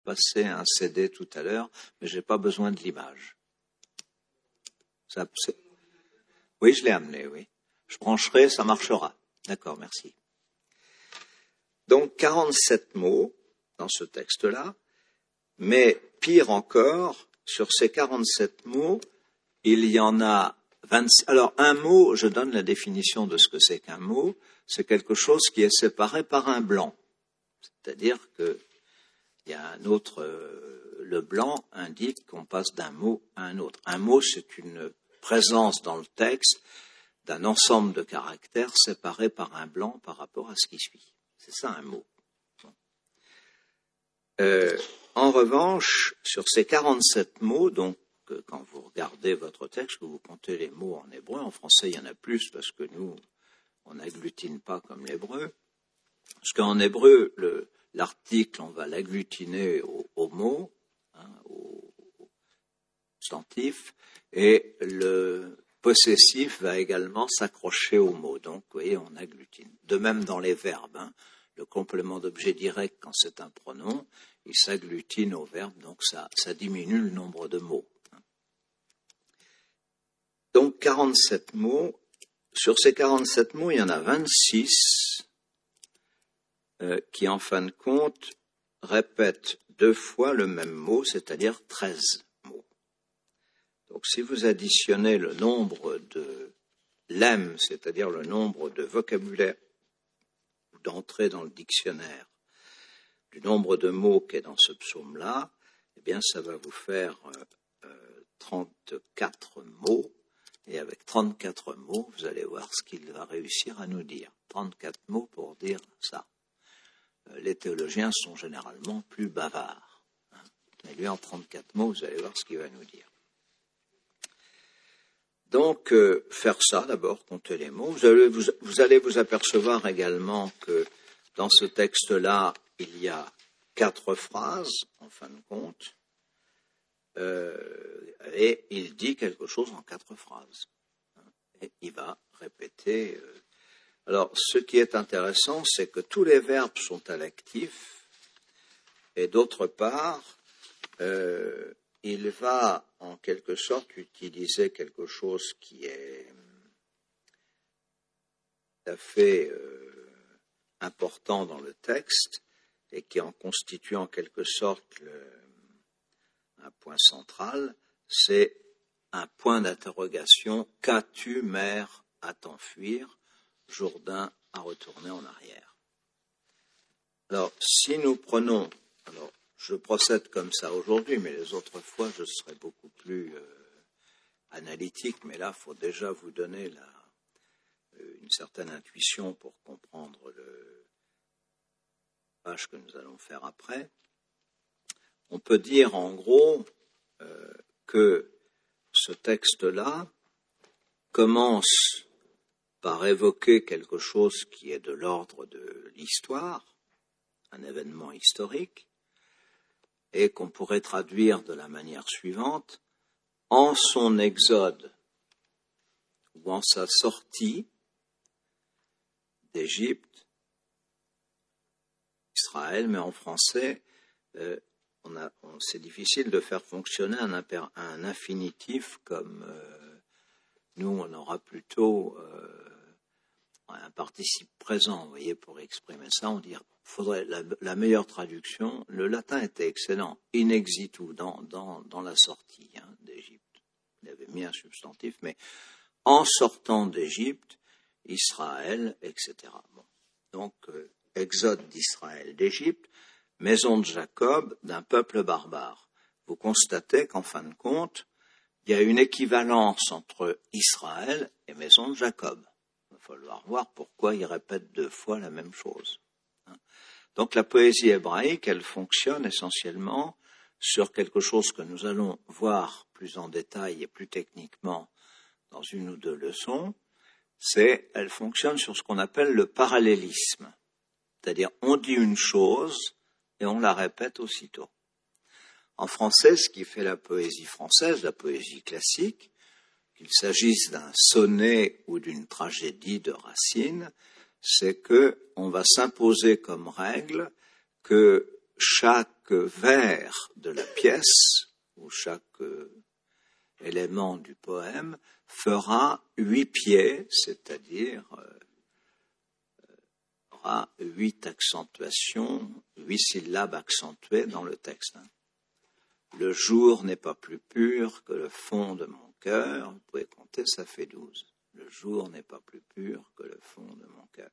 passer un CD tout à l'heure, mais j'ai pas besoin de l'image. Oui, je l'ai amené, oui. Je brancherai, ça marchera. D'accord, merci. Donc, 47 mots dans ce texte-là, mais pire encore, sur ces 47 mots, il y en a 26. Alors, un mot, je donne la définition de ce que c'est qu'un mot, c'est quelque chose qui est séparé par un blanc. C'est-à-dire que il y a un autre, le blanc indique qu'on passe d'un mot à un autre. Un mot, c'est une présence dans le texte d'un ensemble de caractères séparés par un blanc par rapport à ce qui suit. C'est ça un mot. En revanche, sur ces 47 mots, donc quand vous regardez votre texte, que vous comptez les mots en hébreu, en français il y en a plus parce que nous, on n'agglutine pas comme l'hébreu. Parce qu'en hébreu, l'article, on va l'agglutiner au mot, au substantif, et le possessif va également s'accrocher au mot. Donc, vous voyez, on agglutine. De même dans les verbes, le complément d'objet direct, quand c'est un pronom, il s'agglutine au verbe, donc ça diminue le nombre de mots. Donc, 47 mots. Sur ces 47 mots, il y en a 26 qui, en fin de compte, répètent 2 fois le même mot, c'est-à-dire 13 mots. Donc, si vous additionnez le nombre de lemmes, c'est-à-dire le nombre de vocabulaire ou d'entrées dans le dictionnaire, du nombre de mots qui est dans ce psaume-là, eh bien, ça va vous faire 34 mots. Et avec 34 mots, vous allez voir ce qu'il va réussir à nous dire. 34 mots pour dire ça. Les théologiens sont généralement plus bavards. Mais lui, en 34 mots, vous allez voir ce qu'il va nous dire. Donc, faire ça, d'abord, compter les mots. Vous allez vous apercevoir également que dans ce texte-là, il y a 4 phrases, en fin de compte, et il dit quelque chose en 4 phrases. Et il va répéter. Alors, ce qui est intéressant, c'est que tous les verbes sont à l'actif, et d'autre part, il va en quelque sorte utiliser quelque chose qui est tout à fait important dans le texte et qui en constitue en quelque sorte un point central, c'est un point d'interrogation. Qu'as-tu, mère, à t'enfuir, Jourdain à retourner en arrière. Alors, si nous prenons, alors je procède comme ça aujourd'hui, mais les autres fois je serai beaucoup plus analytique, mais là, il faut déjà vous donner une certaine intuition pour comprendre le page que nous allons faire après. On peut dire en gros que ce texte-là commence par évoquer quelque chose qui est de l'ordre de l'histoire, un événement historique, et qu'on pourrait traduire de la manière suivante: en son exode ou en sa sortie d'Égypte, Israël, mais en français, c'est difficile de faire fonctionner un infinitif comme nous, on aura plutôt un participe présent, vous voyez, pour exprimer ça, on dirait, faudrait la meilleure traduction, le latin était excellent, in exitu, dans la sortie d'Égypte. Il avait mis un substantif, mais en sortant d'Égypte, Israël, etc. Bon. Donc, exode d'Israël d'Égypte, maison de Jacob, d'un peuple barbare. Vous constatez qu'en fin de compte, il y a une équivalence entre Israël et maison de Jacob. Il va falloir voir pourquoi il répète 2 fois la même chose. Donc la poésie hébraïque, elle fonctionne essentiellement sur quelque chose que nous allons voir plus en détail et plus techniquement dans 1 ou 2 leçons, elle fonctionne sur ce qu'on appelle le parallélisme. C'est-à-dire, on dit une chose et on la répète aussitôt. En français, ce qui fait la poésie française, la poésie classique, qu'il s'agisse d'un sonnet ou d'une tragédie de Racine, c'est que on va s'imposer comme règle que chaque vers de la pièce, ou chaque élément du poème, fera 8 pieds, c'est-à-dire aura 8 accentuations, 8 syllabes accentuées dans le texte. Le jour n'est pas plus pur que le fond de mon cœur. Vous pouvez compter, ça fait 12. Le jour n'est pas plus pur que le fond de mon cœur.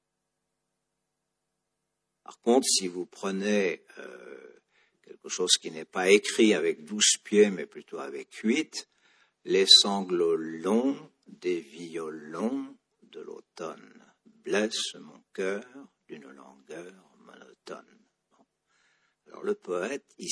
Par contre, si vous prenez quelque chose qui n'est pas écrit avec 12 pieds, mais plutôt avec 8, les sanglots longs des violons de l'automne blessent mon cœur d'une langueur monotone. Bon. Alors le poète, il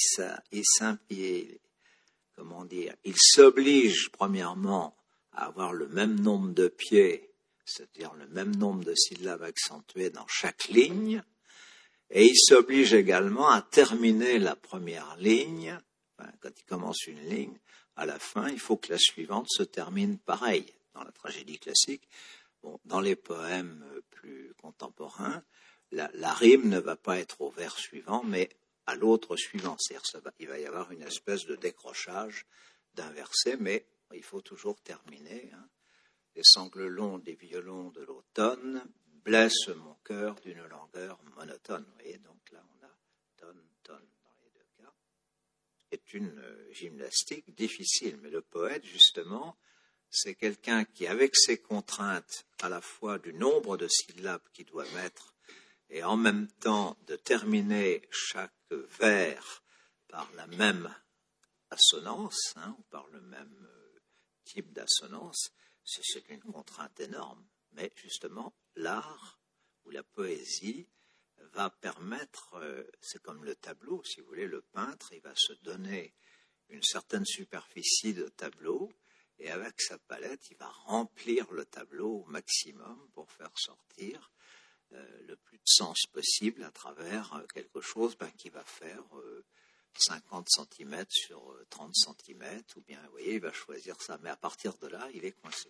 s'oblige premièrement à avoir le même nombre de pieds, c'est-à-dire le même nombre de syllabes accentuées dans chaque ligne, et il s'oblige également à terminer la première ligne. Quand il commence une ligne, à la fin, il faut que la suivante se termine pareil. Dans la tragédie classique, bon, dans les poèmes plus contemporains, la rime ne va pas être au vers suivant, mais à l'autre suivant. C'est-à-dire il va y avoir une espèce de décrochage d'un verset, mais il faut toujours terminer. Les sanglots longs des violons de l'automne blessent mon cœur d'une langueur monotone. Vous voyez, donc là, on a tonne, tonne dans les deux cas. C'est une gymnastique difficile, mais le poète, justement, c'est quelqu'un qui, avec ses contraintes à la fois du nombre de syllabes qu'il doit mettre et en même temps de terminer chaque vers par la même assonance, ou par le même type d'assonance, c'est une contrainte énorme. Mais justement, l'art ou la poésie va permettre, c'est comme le tableau, si vous voulez, le peintre, il va se donner une certaine superficie de tableau, et avec sa palette, il va remplir le tableau au maximum pour faire sortir le plus de sens possible à travers quelque chose qui va faire 50 cm sur 30 cm, ou bien, vous voyez, il va choisir ça, mais à partir de là, il est coincé.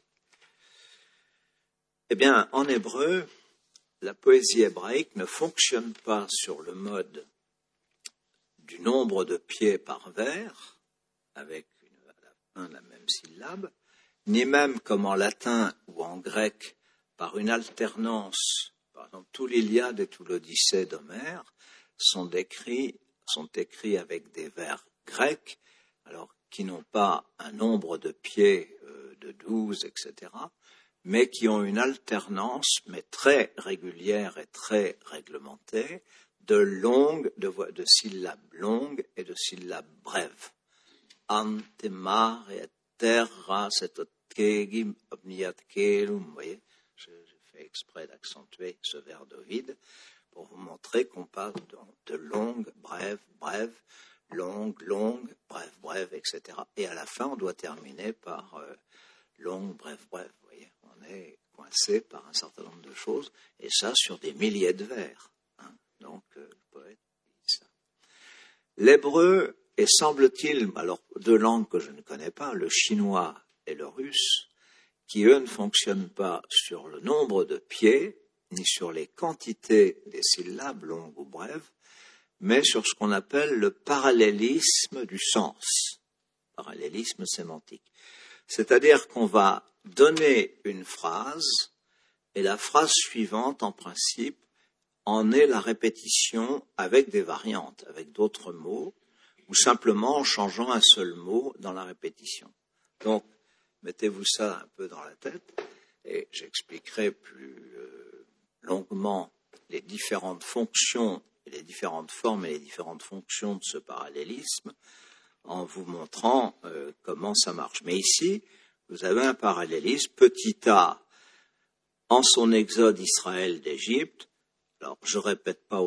Eh bien, en hébreu, la poésie hébraïque ne fonctionne pas sur le mode du nombre de pieds par vers, avec à la fin la même syllabe, ni même comme en latin ou en grec, par une alternance. Par exemple, tout l'Iliade et tout l'Odyssée d'Homère sont écrits avec des vers grecs, alors qui n'ont pas un nombre de pieds de 12, etc., mais qui ont une alternance, mais très régulière et très réglementée, de syllabes longues et de syllabes brèves. Antemar et terra setotgim obniatkelum. Vous voyez, j'ai fait exprès d'accentuer ce vers d'Ovide pour vous montrer qu'on parle de longue, brève, brève, longue, longue, brève, brève, etc. Et à la fin, on doit terminer par longue, brève, brève. Vous voyez, on est coincé par un certain nombre de choses, et ça sur des milliers de vers. Donc, le poète dit ça. L'hébreu, et semble-t-il, alors deux langues que je ne connais pas, le chinois et le russe, qui eux ne fonctionnent pas sur le nombre de pieds, ni sur les quantités des syllabes longues ou brèves, mais sur ce qu'on appelle le parallélisme du sens, parallélisme sémantique. C'est-à-dire qu'on va donner une phrase, et la phrase suivante, en principe, en est la répétition avec des variantes, avec d'autres mots, ou simplement en changeant un seul mot dans la répétition. Donc, mettez-vous ça un peu dans la tête, et j'expliquerai plus longuement les différentes fonctions, les différentes formes et les différentes fonctions de ce parallélisme, en vous montrant comment ça marche. Mais ici, vous avez un parallélisme, petit a, en son exode Israël d'Égypte. Alors, je ne répète pas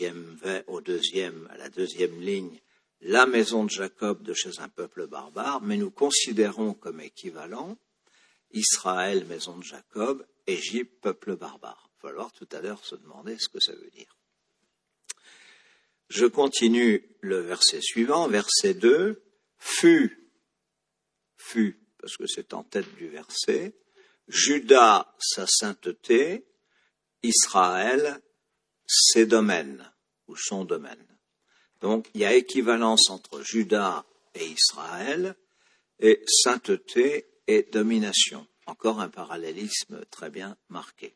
à la deuxième ligne, la maison de Jacob de chez un peuple barbare, mais nous considérons comme équivalent Israël, maison de Jacob, Égypte, peuple barbare. Il va falloir tout à l'heure se demander ce que ça veut dire. Je continue le verset suivant, verset 2, fut, parce que c'est en tête du verset, Juda, sa sainteté, Israël, ses domaines, ou son domaine. Donc, il y a équivalence entre Juda et Israël, et sainteté et domination. Encore un parallélisme très bien marqué.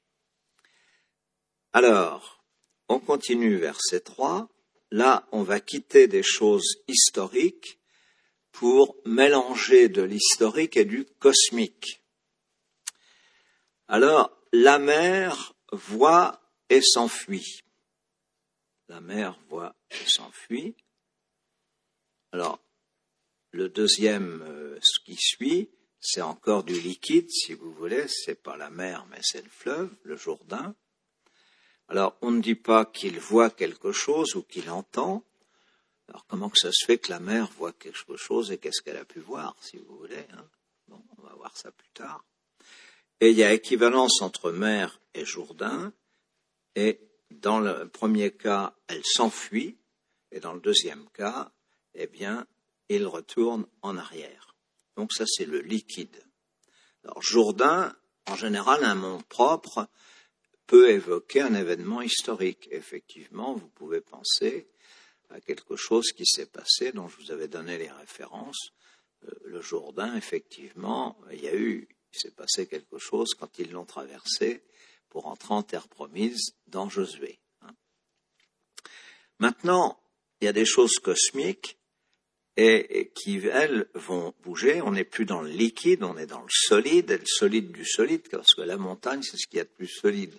Alors, on continue verset 3. Là, on va quitter des choses historiques pour mélanger de l'historique et du cosmique. Alors, la mer voit et s'enfuit. La mer voit et s'enfuit. Alors, le deuxième, ce qui suit, c'est encore du liquide, si vous voulez. C'est pas la mer, mais c'est le fleuve, le Jourdain. Alors, on ne dit pas qu'il voit quelque chose ou qu'il entend. Alors, comment que ça se fait que la mer voit quelque chose et qu'est-ce qu'elle a pu voir, si vous voulez, hein? Bon, on va voir ça plus tard. Et il y a équivalence entre mer et Jourdain. Et dans le premier cas, elle s'enfuit. Et dans le deuxième cas, eh bien, il retourne en arrière. Donc ça, c'est le liquide. Alors, Jourdain, en général, un nom propre peut évoquer un événement historique. Effectivement, vous pouvez penser à quelque chose qui s'est passé, dont je vous avais donné les références. Le Jourdain, effectivement, il s'est passé quelque chose quand ils l'ont traversé pour entrer en terre promise dans Josué. Maintenant, il y a des choses cosmiques et qui, elles, vont bouger. On n'est plus dans le liquide, on est dans le solide, et le solide du solide, parce que la montagne, c'est ce qu'il y a de plus solide.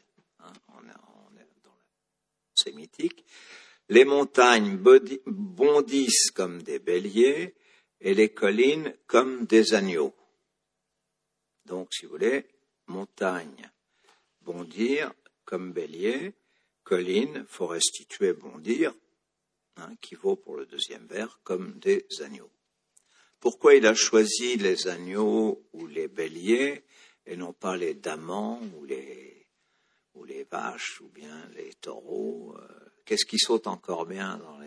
C'est mythique. Les montagnes bondissent comme des béliers et les collines comme des agneaux. Donc, si vous voulez, montagne, bondir comme bélier, colline, faut restituer bondir, qui vaut pour le deuxième vers, comme des agneaux. Pourquoi il a choisi les agneaux ou les béliers et non pas les damans ou les vaches ou bien les taureaux? Qu'est-ce qui saute encore bien dans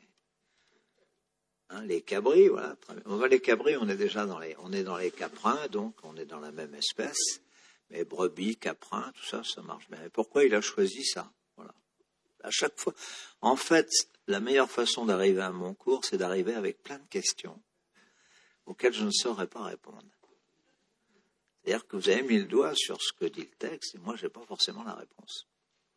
les cabris? Voilà. Les cabris, on est déjà dans les caprins, donc on est dans la même espèce. Mais brebis, caprins, tout ça, ça marche bien. Et pourquoi il a choisi ça? Voilà. À chaque fois. En fait, la meilleure façon d'arriver à mon cours, c'est d'arriver avec plein de questions auxquelles je ne saurais pas répondre. C'est-à-dire que vous avez mis le doigt sur ce que dit le texte, et moi, je n'ai pas forcément la réponse.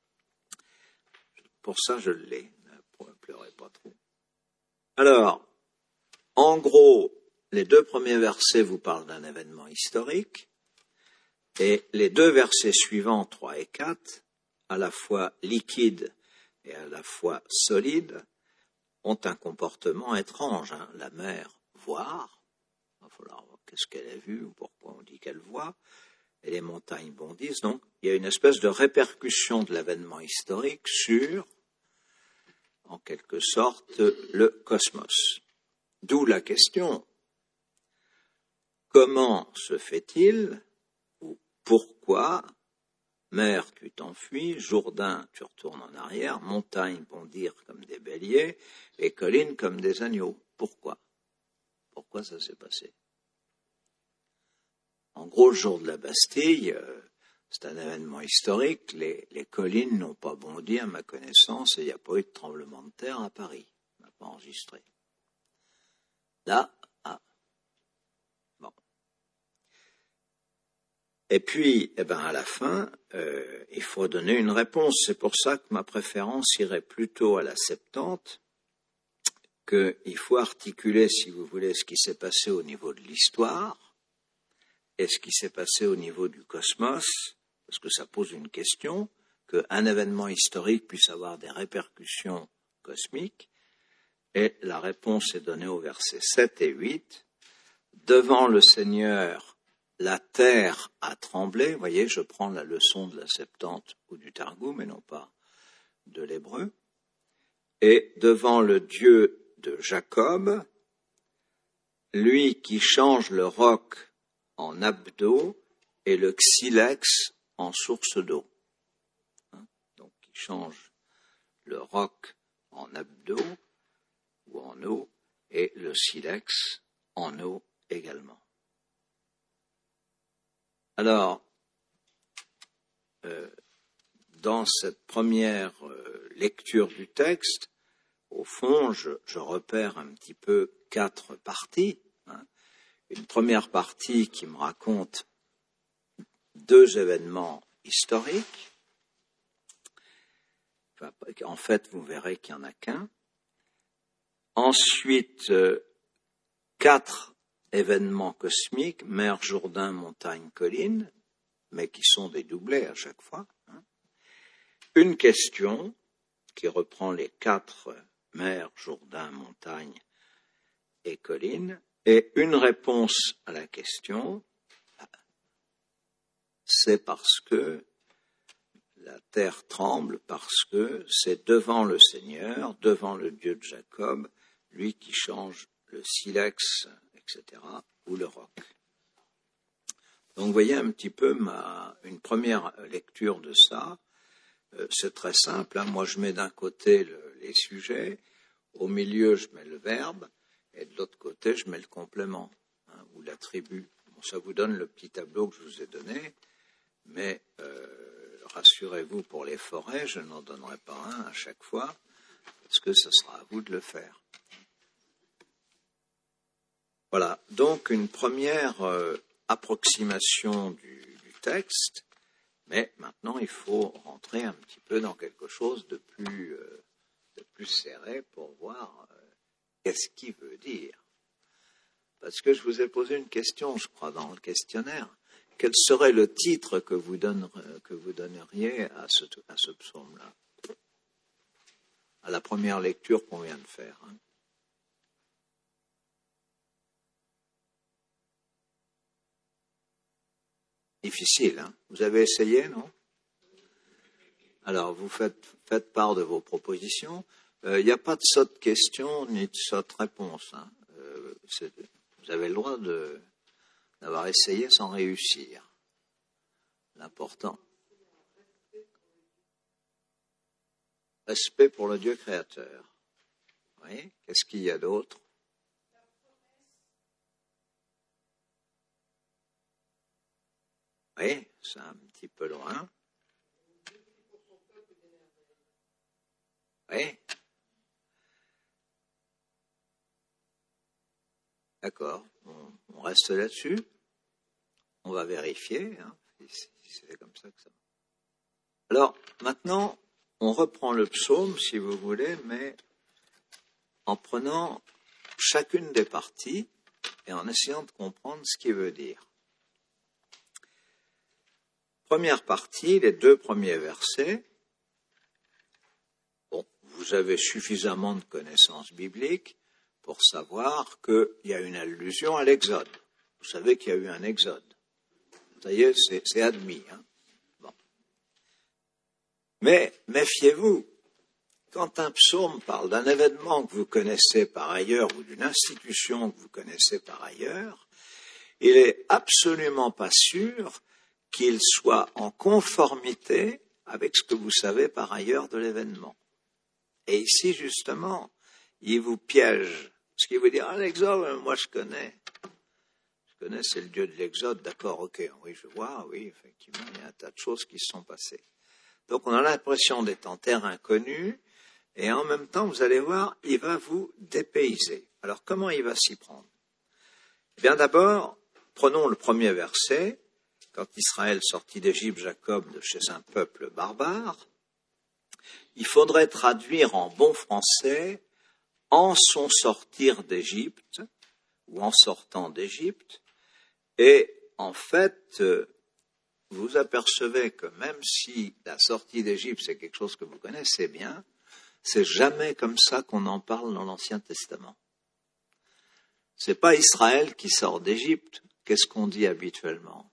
Pour ça, je l'ai. Ne pleurez pas trop. Alors, en gros, les deux premiers versets vous parlent d'un événement historique, et les deux versets suivants, 3 et 4, à la fois liquides et à la fois solides, ont un comportement étrange. La mer, voir, il va falloir voir qu'est-ce qu'elle a vu ou pourquoi on dit qu'elle voit, et les montagnes bondissent. Donc, il y a une espèce de répercussion de l'événement historique sur, en quelque sorte, le cosmos. D'où la question, comment se fait-il, ou pourquoi, mer, tu t'enfuis, Jourdain, tu retournes en arrière, montagne bondir comme des béliers, et collines comme des agneaux? Pourquoi? Pourquoi ça s'est passé? En gros, le jour de la Bastille, c'est un événement historique. Les collines n'ont pas bondi, à ma connaissance, et il n'y a pas eu de tremblement de terre à Paris. On n'a pas enregistré. Là, bon. Et puis, à la fin, il faut donner une réponse. C'est pour ça que ma préférence irait plutôt à la Septante, qu'il faut articuler, si vous voulez, ce qui s'est passé au niveau de l'histoire et ce qui s'est passé au niveau du cosmos, parce que ça pose une question, qu'un événement historique puisse avoir des répercussions cosmiques, et la réponse est donnée au versets 7 et 8. Devant le Seigneur, la terre a tremblé. Vous voyez, je prends la leçon de la Septante ou du Targum, mais non pas de l'hébreu. Et devant le Dieu de Jacob, lui qui change le roc en nappe d'eau et le silex en source d'eau. Donc, il change le roc en nappe d'eau ou en eau et le silex en eau également. Alors, dans cette première lecture du texte, au fond, je repère un petit peu 4 parties. Une première partie qui me raconte 2 événements historiques. En fait, vous verrez qu'il n'y en a qu'un. Ensuite, 4 événements cosmiques, mer, Jourdain, montagne, colline, mais qui sont des doublés à chaque fois. Une question qui reprend les 4 mer, Jourdain, montagne et colline, et une réponse à la question, c'est parce que la terre tremble, parce que c'est devant le Seigneur, devant le Dieu de Jacob, lui qui change le silex, etc., ou le roc. Donc vous voyez un petit peu une première lecture de ça. C'est très simple. Moi, je mets d'un côté les sujets, au milieu, je mets le verbe, et de l'autre côté, je mets le complément, ou l'attribut. Bon, ça vous donne le petit tableau que je vous ai donné, mais rassurez-vous, pour les forêts, je n'en donnerai pas un à chaque fois, parce que ce sera à vous de le faire. Voilà, donc une première approximation du texte, mais maintenant il faut rentrer un petit peu dans quelque chose de plus serré pour voir qu'est-ce qu'il veut dire. Parce que je vous ai posé une question, je crois, dans le questionnaire. Quel serait le titre que vous donneriez à ce psaume-là, à la première lecture qu'on vient de faire, Difficile, hein? Vous avez essayé, non? Alors, vous faites part de vos propositions. Il n'y a pas de sotte question ni de sotte réponse. Vous avez le droit d'avoir essayé sans réussir. L'important. Respect pour le Dieu créateur. Oui. Qu'est-ce qu'il y a d'autre? Oui, c'est un petit peu loin. Oui. D'accord. On reste là-dessus. On va vérifier, si c'est comme ça que ça va. Alors, maintenant, on reprend le psaume, si vous voulez, mais en prenant chacune des parties et en essayant de comprendre ce qu'il veut dire. Première partie, les 2 premiers versets. Bon, vous avez suffisamment de connaissances bibliques pour savoir qu'il y a une allusion à l'Exode. Vous savez qu'il y a eu un Exode. Ça y est, c'est admis. Bon. Mais méfiez-vous, quand un psaume parle d'un événement que vous connaissez par ailleurs ou d'une institution que vous connaissez par ailleurs, il n'est absolument pas sûr qu'il soit en conformité avec ce que vous savez par ailleurs de l'événement. Et ici, justement, il vous piège. Parce qu'il vous dit, l'Exode, moi je connais, c'est le Dieu de l'Exode, d'accord, ok, oui, je vois, oui, effectivement, il y a un tas de choses qui se sont passées. Donc on a l'impression d'être en terre inconnue, et en même temps, vous allez voir, il va vous dépayser. Alors comment il va s'y prendre? Eh bien d'abord, prenons le premier verset. Quand Israël sortit d'Égypte, Jacob de chez un peuple barbare, il faudrait traduire en bon français « en son sortir d'Égypte » ou « en sortant d'Égypte ». Et en fait, vous apercevez que même si la sortie d'Égypte, c'est quelque chose que vous connaissez bien, c'est jamais comme ça qu'on en parle dans l'Ancien Testament. C'est pas Israël qui sort d'Égypte. Qu'est-ce qu'on dit habituellement?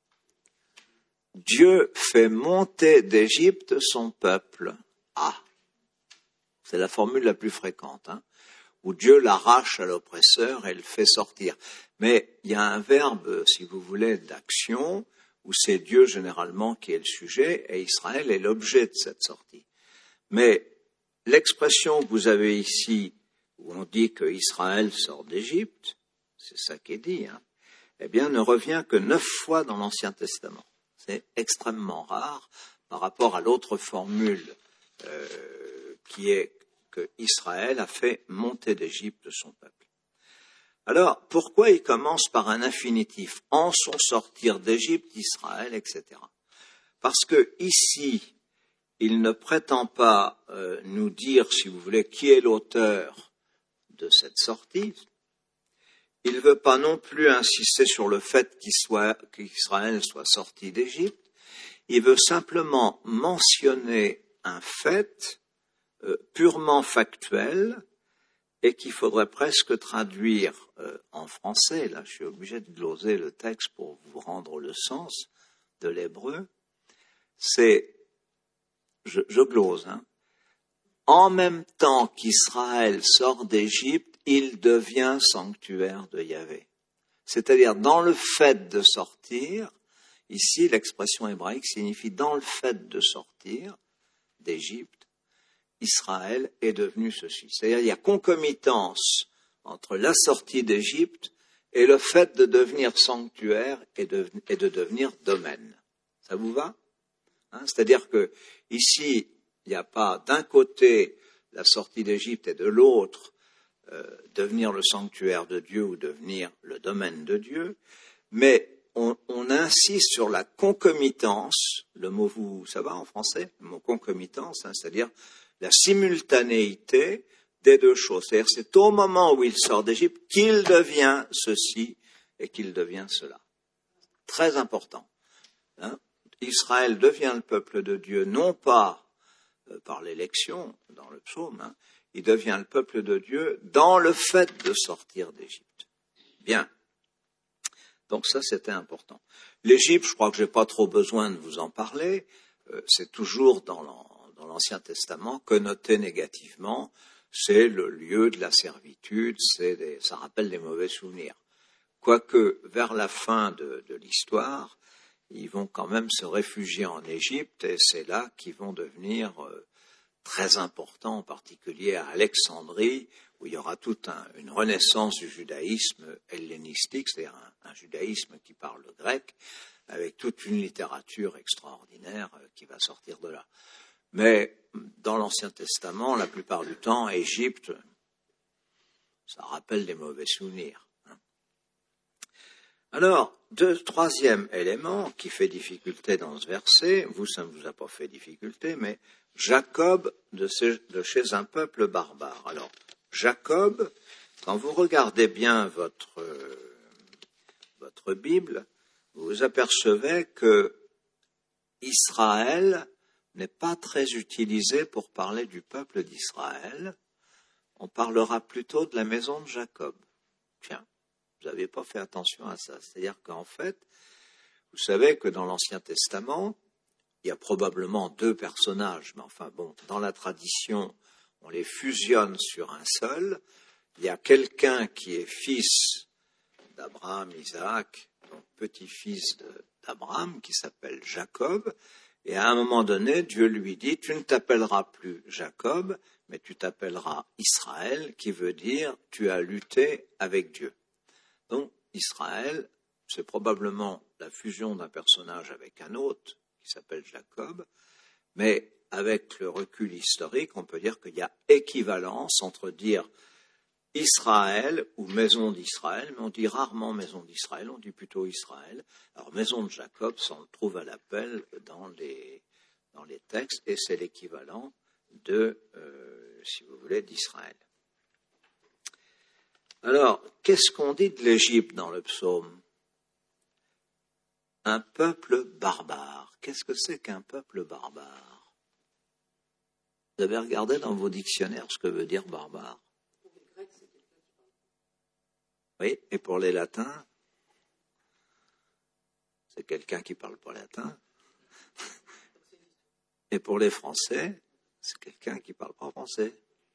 Dieu fait monter d'Égypte son peuple. Ah, c'est la formule la plus fréquente, où Dieu l'arrache à l'oppresseur et le fait sortir. Mais il y a un verbe, si vous voulez, d'action, où c'est Dieu généralement qui est le sujet, et Israël est l'objet de cette sortie. Mais l'expression que vous avez ici, où on dit que Israël sort d'Égypte, c'est ça qui est dit, eh bien, ne revient que 9 fois dans l'Ancien Testament. C'est extrêmement rare par rapport à l'autre formule qu'Israël a fait monter d'Égypte son peuple. Alors, pourquoi il commence par un infinitif? En son sortir d'Égypte, Israël, etc. Parce que ici, il ne prétend pas nous dire, si vous voulez, qui est l'auteur de cette sortie. Il ne veut pas non plus insister sur le fait qu'Israël soit sorti d'Égypte. Il veut simplement mentionner un fait purement factuel et qu'il faudrait presque traduire en français. Là, je suis obligé de gloser le texte pour vous rendre le sens de l'hébreu. C'est, je glose, hein. En même temps qu'Israël sort d'Égypte, il devient sanctuaire de Yahvé. C'est-à-dire, dans le fait de sortir, ici, l'expression hébraïque signifie dans le fait de sortir d'Égypte, Israël est devenu ceci. C'est-à-dire, il y a concomitance entre la sortie d'Égypte et le fait de devenir sanctuaire et de devenir domaine. Ça vous va? C'est-à-dire que ici, il n'y a pas d'un côté la sortie d'Égypte et de l'autre devenir le sanctuaire de Dieu ou devenir le domaine de Dieu, mais on insiste sur la concomitance, le mot ça va en français, le mot concomitance, c'est-à-dire la simultanéité des deux choses. C'est-à-dire c'est au moment où il sort d'Égypte qu'il devient ceci et qu'il devient cela. Très important. Israël devient le peuple de Dieu, non pas par l'élection dans le psaume, il devient le peuple de Dieu dans le fait de sortir d'Égypte. Bien. Donc ça, c'était important. L'Égypte, je crois que je n'ai pas trop besoin de vous en parler, c'est toujours dans l'Ancien Testament connoté négativement, c'est le lieu de la servitude, ça rappelle des mauvais souvenirs. Quoique, vers la fin de l'histoire, ils vont quand même se réfugier en Égypte et c'est là qu'ils vont devenir très importants, en particulier à Alexandrie, où il y aura toute une renaissance du judaïsme hellénistique, c'est-à-dire un judaïsme qui parle le grec, avec toute une littérature extraordinaire qui va sortir de là. Mais dans l'Ancien Testament, la plupart du temps, Égypte, ça rappelle des mauvais souvenirs. Alors, troisième élément qui fait difficulté dans ce verset, ça ne vous a pas fait difficulté, mais Jacob de chez un peuple barbare. Alors, Jacob, quand vous regardez bien votre Bible, vous apercevez que Israël n'est pas très utilisé pour parler du peuple d'Israël. On parlera plutôt de la maison de Jacob. Tiens. Vous n'avez pas fait attention à ça. C'est-à-dire qu'en fait, vous savez que dans l'Ancien Testament, il y a probablement deux personnages, mais enfin bon, dans la tradition, on les fusionne sur un seul. Il y a quelqu'un qui est fils d'Abraham, Isaac, donc petit-fils d'Abraham, qui s'appelle Jacob, et à un moment donné, Dieu lui dit, tu ne t'appelleras plus Jacob, mais tu t'appelleras Israël, qui veut dire, tu as lutté avec Dieu. Donc, Israël, c'est probablement la fusion d'un personnage avec un autre, qui s'appelle Jacob, mais avec le recul historique, on peut dire qu'il y a équivalence entre dire Israël ou maison d'Israël, mais on dit rarement maison d'Israël, on dit plutôt Israël. Alors, maison de Jacob, ça on le trouve à l'appel dans les textes, et c'est l'équivalent de, si vous voulez, d'Israël. Alors, qu'est-ce qu'on dit de l'Égypte dans le psaume? Un peuple barbare. Qu'est-ce que c'est qu'un peuple barbare? Vous avez regardé dans vos dictionnaires ce que veut dire barbare? Oui, et pour les latins, c'est quelqu'un qui ne parle pas latin. Et pour les Français, c'est quelqu'un qui ne parle pas français.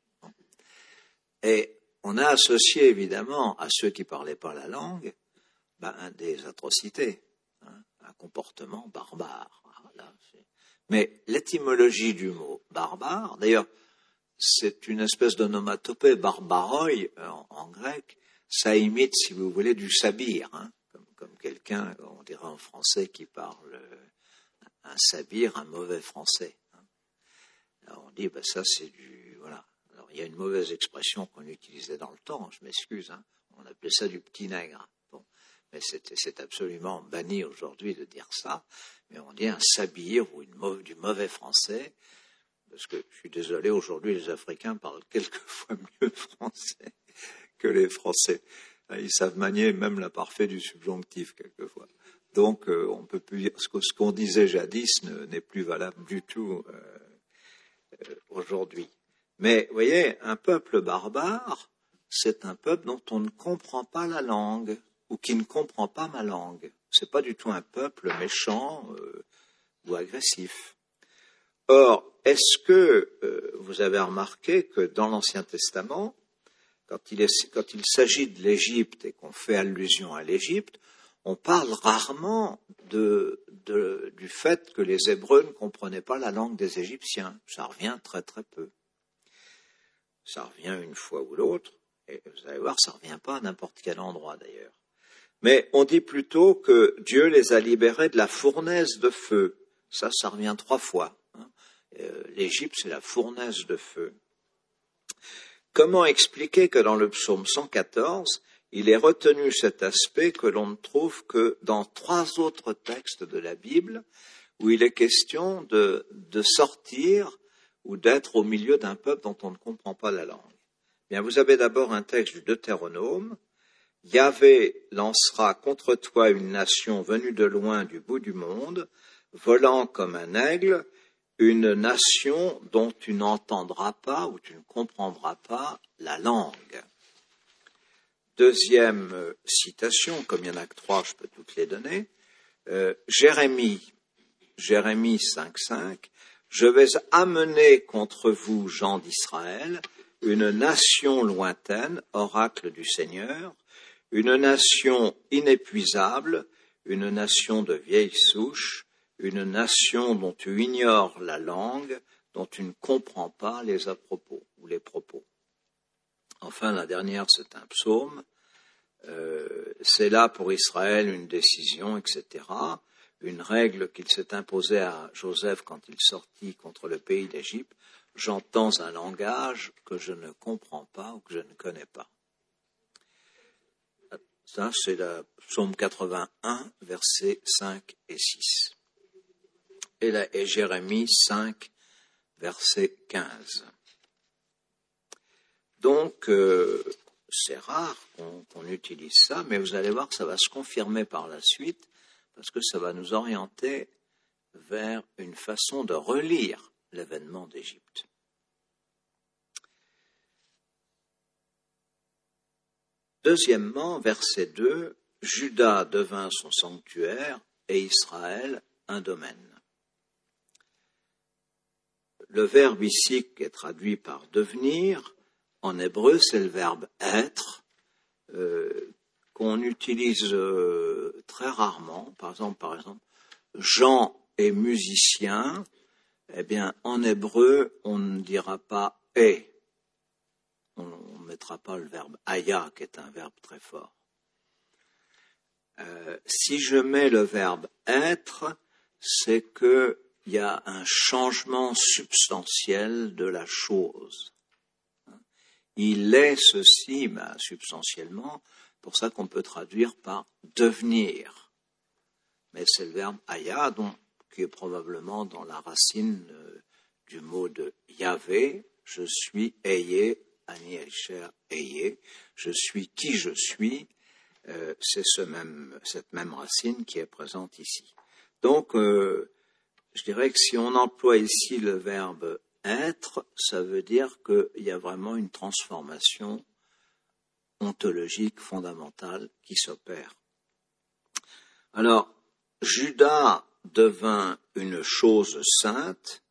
Et on a associé évidemment à ceux qui ne parlaient pas la langue des atrocités, un comportement barbare. Mais l'étymologie du mot barbare, d'ailleurs, c'est une espèce d'onomatopée, barbaroi en grec, ça imite, si vous voulez, du sabir, comme quelqu'un, on dirait en français, qui parle un sabir, un mauvais français. Alors on dit, ça c'est du... Voilà. Alors il y a une mauvaise expression qu'on utilisait dans le temps, je m'excuse, hein, on appelait ça du petit nègre. Bon, mais c'est absolument banni aujourd'hui de dire ça, mais on dit un sabir ou du mauvais français, parce que je suis désolé, aujourd'hui les Africains parlent quelquefois mieux français que les Français. Ils savent manier même l'imparfait du subjonctif quelquefois. Donc on peut plus dire ce qu'on disait jadis n'est plus valable du tout aujourd'hui. Mais vous voyez, un peuple barbare, c'est un peuple dont on ne comprend pas la langue, ou qui ne comprend pas ma langue. C'est pas du tout un peuple méchant ou agressif. Or, est-ce que vous avez remarqué que dans l'Ancien Testament, quand il s'agit de l'Égypte et qu'on fait allusion à l'Égypte, on parle rarement du fait que les Hébreux ne comprenaient pas la langue des Égyptiens. Ça revient très très peu. Ça revient une fois ou l'autre, et vous allez voir, ça ne revient pas à n'importe quel endroit d'ailleurs. Mais on dit plutôt que Dieu les a libérés de la fournaise de feu. Ça revient 3 fois. L'Égypte, c'est la fournaise de feu. Comment expliquer que dans le psaume 114, il est retenu cet aspect que l'on ne trouve que dans 3 autres textes de la Bible, où il est question de sortir ou d'être au milieu d'un peuple dont on ne comprend pas la langue. Bien, vous avez d'abord un texte du Deutéronome. Yahvé lancera contre toi une nation venue de loin du bout du monde, volant comme un aigle, une nation dont tu n'entendras pas ou tu ne comprendras pas la langue. Deuxième citation, comme il n'y en a que 3, je peux toutes les donner. Jérémie 5.5. Je vais amener contre vous, gens d'Israël, une nation lointaine, oracle du Seigneur, une nation inépuisable, une nation de vieille souche, une nation dont tu ignores la langue, dont tu ne comprends pas les à-propos ou les propos. Enfin, la dernière, c'est un psaume. C'est là pour Israël une décision, etc., une règle qu'il s'est imposée à Joseph quand il sortit contre le pays d'Égypte. J'entends un langage que je ne comprends pas ou que je ne connais pas. Ça, c'est le psaume 81, versets 5 et 6. Et Jérémie 5, verset 15. Donc, c'est rare qu'on utilise ça, mais vous allez voir que ça va se confirmer par la suite, parce que ça va nous orienter vers une façon de relire l'événement d'Égypte. Deuxièmement, verset 2, Juda devint son sanctuaire et Israël un domaine. Le verbe ici qui est traduit par devenir, en hébreu, c'est le verbe être, qu'on utilise très rarement. Par exemple, Jean est musicien. Eh bien, en hébreu, on ne dira pas est. On ne mettra pas le verbe aya, qui est un verbe très fort. Si je mets le verbe être, c'est qu'il y a un changement substantiel de la chose. Il est ceci, substantiellement, pour ça qu'on peut traduire par devenir. Mais c'est le verbe aya, qui est probablement dans la racine du mot de Yahvé. Je suis ayé, ani elcher ayé. Je suis qui je suis. C'est cette même racine qui est présente ici. Donc, je dirais que si on emploie ici le verbe être, ça veut dire qu'il y a vraiment une transformation ontologique fondamentale qui s'opère. Alors, Juda devint une chose sainte.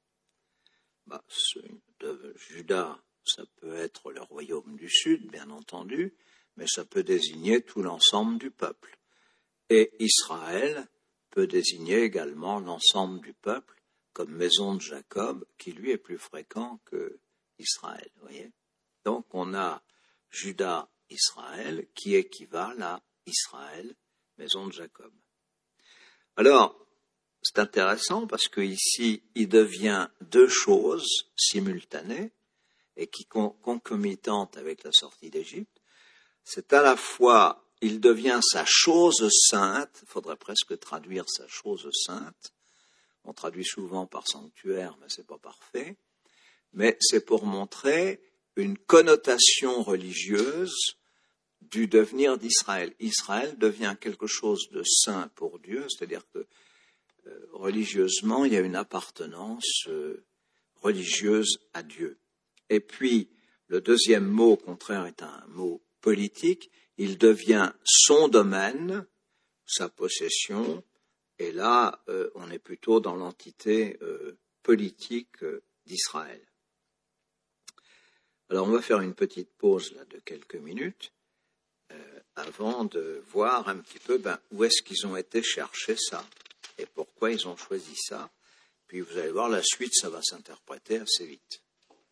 Juda, ça peut être le royaume du Sud, bien entendu, mais ça peut désigner tout l'ensemble du peuple. Et Israël peut désigner également l'ensemble du peuple comme maison de Jacob, qui lui est plus fréquent que Israël. Voyez. Donc on a Juda, Israël, qui équivalent à Israël, maison de Jacob. Alors, c'est intéressant parce que ici, il devient 2 choses simultanées, et qui concomitante avec la sortie d'Égypte, c'est à la fois, il devient sa chose sainte, il faudrait presque traduire sa chose sainte, on traduit souvent par sanctuaire, mais c'est pas parfait, mais c'est pour montrer une connotation religieuse du devenir d'Israël. Israël devient quelque chose de saint pour Dieu, c'est-à-dire que religieusement, il y a une appartenance religieuse à Dieu. Et puis, le deuxième mot, au contraire, est un mot politique. Il devient son domaine, sa possession, et là, on est plutôt dans l'entité politique d'Israël. Alors, on va faire une petite pause là, de quelques minutes avant de voir un petit peu où est-ce qu'ils ont été chercher ça et pourquoi ils ont choisi ça. Puis vous allez voir, la suite, ça va s'interpréter assez vite.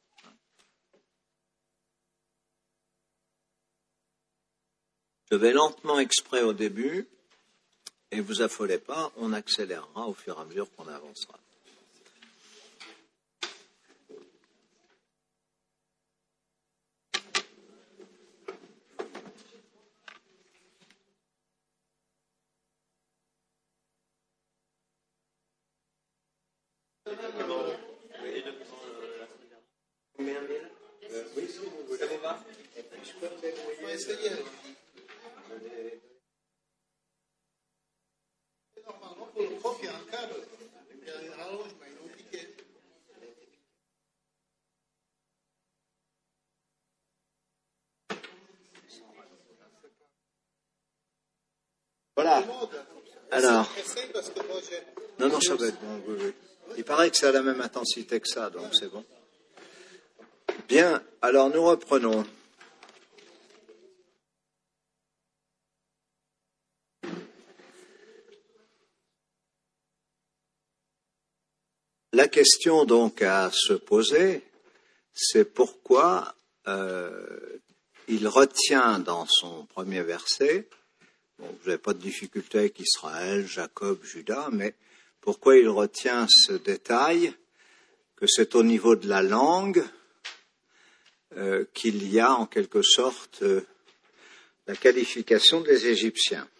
Je vais lentement exprès au début, et vous affolez pas, on accélérera au fur et à mesure qu'on avancera. Oui, si vous voulez. Ça vous va? Je peux essayer. Normalement, pour le prof, il y a un câble. Il y a une rallonge, mais ils l'ont piqué. Voilà. Alors. Non, ça va être bon, oui. Il paraît que c'est à la même intensité que ça, donc c'est bon. Bien, alors nous reprenons. La question donc à se poser, c'est pourquoi il retient dans son premier verset, bon, vous n'avez pas de difficulté avec Israël, Jacob, Judas, mais pourquoi il retient ce détail, que c'est au niveau de la langue qu'il y a en quelque sorte la qualification des Égyptiens.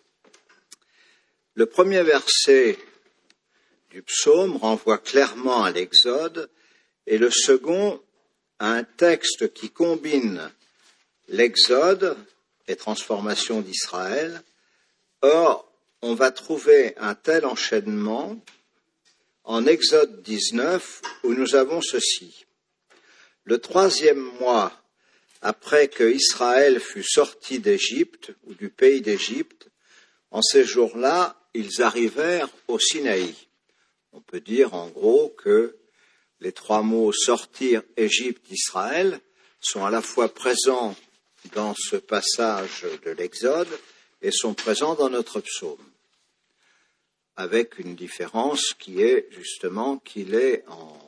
Le premier verset du psaume renvoie clairement à l'Exode et le second à un texte qui combine l'Exode et transformation d'Israël. Or, on va trouver un tel enchaînement en Exode 19 où nous avons ceci. Le 3e mois après que Israël fut sorti d'Égypte ou du pays d'Égypte, en ces jours-là, ils arrivèrent au Sinaï. On peut dire en gros que les 3 mots sortir, Égypte, Israël sont à la fois présents dans ce passage de l'Exode et sont présents dans notre psaume, avec une différence qui est justement qu'il est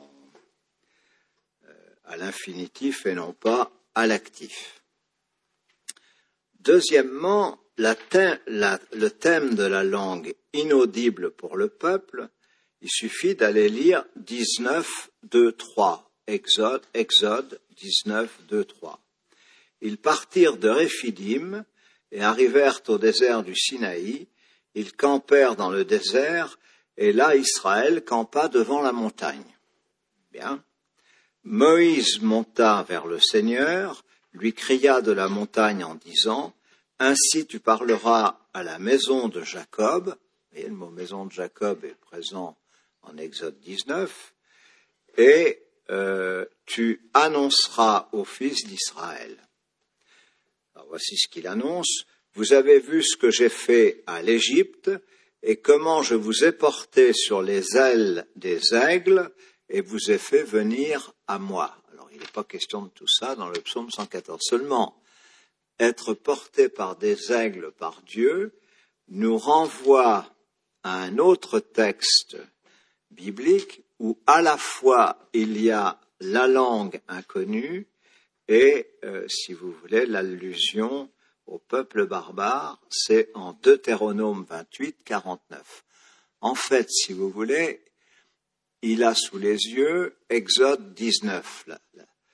à l'infinitif et non pas à l'actif. Deuxièmement, le thème de la langue inaudible pour le peuple, il suffit d'aller lire 19, 2, 3, Exode 19, 2, 3. Ils partirent de Réphidim et arrivèrent au désert du Sinaï. Ils campèrent dans le désert et là Israël campa devant la montagne. Bien. Moïse monta vers le Seigneur, lui cria de la montagne en disant « Ainsi tu parleras à la maison de Jacob » et le mot maison de Jacob est présent en Exode 19, et tu annonceras aux fils d'Israël. Alors voici ce qu'il annonce. Vous avez vu ce que j'ai fait à l'Égypte et comment je vous ai porté sur les ailes des aigles et vous ai fait venir à moi. Alors il n'est pas question de tout ça dans le psaume 114. Seulement, être porté par des aigles par Dieu nous renvoie à un autre texte biblique où à la fois il y a la langue inconnue et, si vous voulez, l'allusion au peuple barbare, c'est en Deutéronome 28, 49. En fait, si vous voulez, il a sous les yeux Exode 19,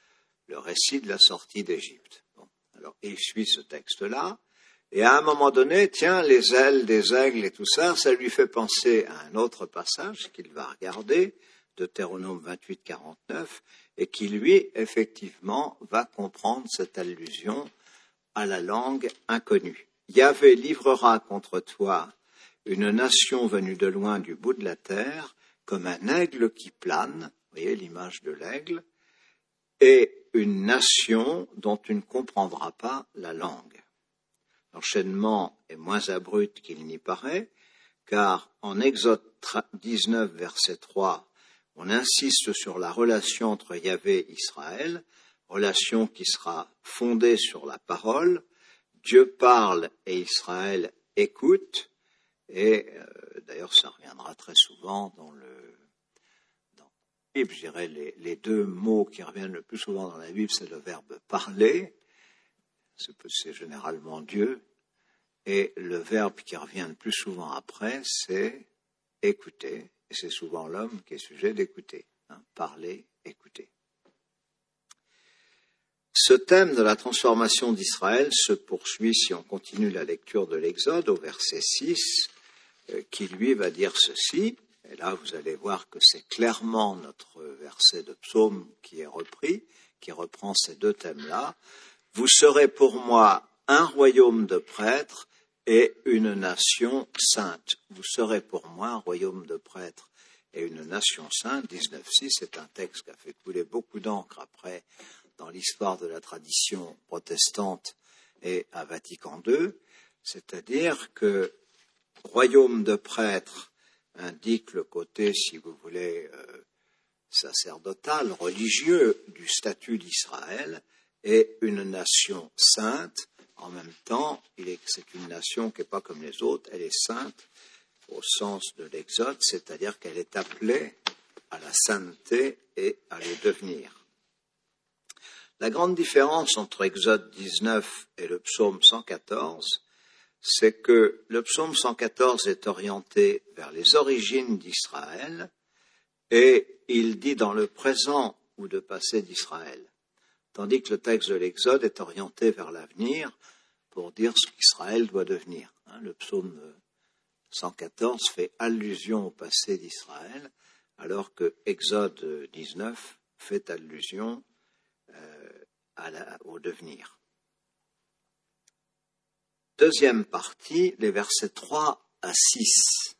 le récit de la sortie d'Égypte. Bon, alors, il suit ce texte-là, et à un moment donné, tiens, les ailes des aigles et tout ça, ça lui fait penser à un autre passage qu'il va regarder, Deutéronome 28, 49, et qui, lui, effectivement, va comprendre cette allusion à la langue inconnue. Yahvé livrera contre toi une nation venue de loin du bout de la terre, comme un aigle qui plane, vous voyez l'image de l'aigle, et une nation dont tu ne comprendras pas la langue. L'enchaînement est moins abrupt qu'il n'y paraît, car en Exode 19, verset 3, on insiste sur la relation entre Yahvé et Israël, relation qui sera fondée sur la parole. Dieu parle et Israël écoute, et d'ailleurs ça reviendra très souvent dans la Bible. Je dirais les deux mots qui reviennent le plus souvent dans la Bible, c'est le verbe parler, c'est généralement Dieu, et le verbe qui revient le plus souvent après, c'est écouter, et c'est souvent l'homme qui est sujet d'écouter, parler, écouter. Ce thème de la transformation d'Israël se poursuit si on continue la lecture de l'Exode au verset 6, qui lui va dire ceci, et là vous allez voir que c'est clairement notre verset de psaume qui est repris, qui reprend ces deux thèmes-là. Vous serez pour moi un royaume de prêtres et une nation sainte. Vous serez pour moi un royaume de prêtres et une nation sainte. 19.6, c'est un texte qui a fait couler beaucoup d'encre après dans l'histoire de la tradition protestante et à Vatican II, c'est-à-dire que royaume de prêtres indique le côté, si vous voulez, sacerdotal, religieux du statut d'Israël, et une nation sainte. En même temps, c'est une nation qui n'est pas comme les autres, elle est sainte au sens de l'Exode, c'est-à-dire qu'elle est appelée à la sainteté et à le devenir. La grande différence entre Exode 19 et le psaume 114, c'est que le psaume 114 est orienté vers les origines d'Israël et il dit dans le présent ou le passé d'Israël, tandis que le texte de l'Exode est orienté vers l'avenir pour dire ce qu'Israël doit devenir. Le psaume 114 fait allusion au passé d'Israël, alors que Exode 19 fait allusion au devenir. Deuxième partie, les versets 3 à 6.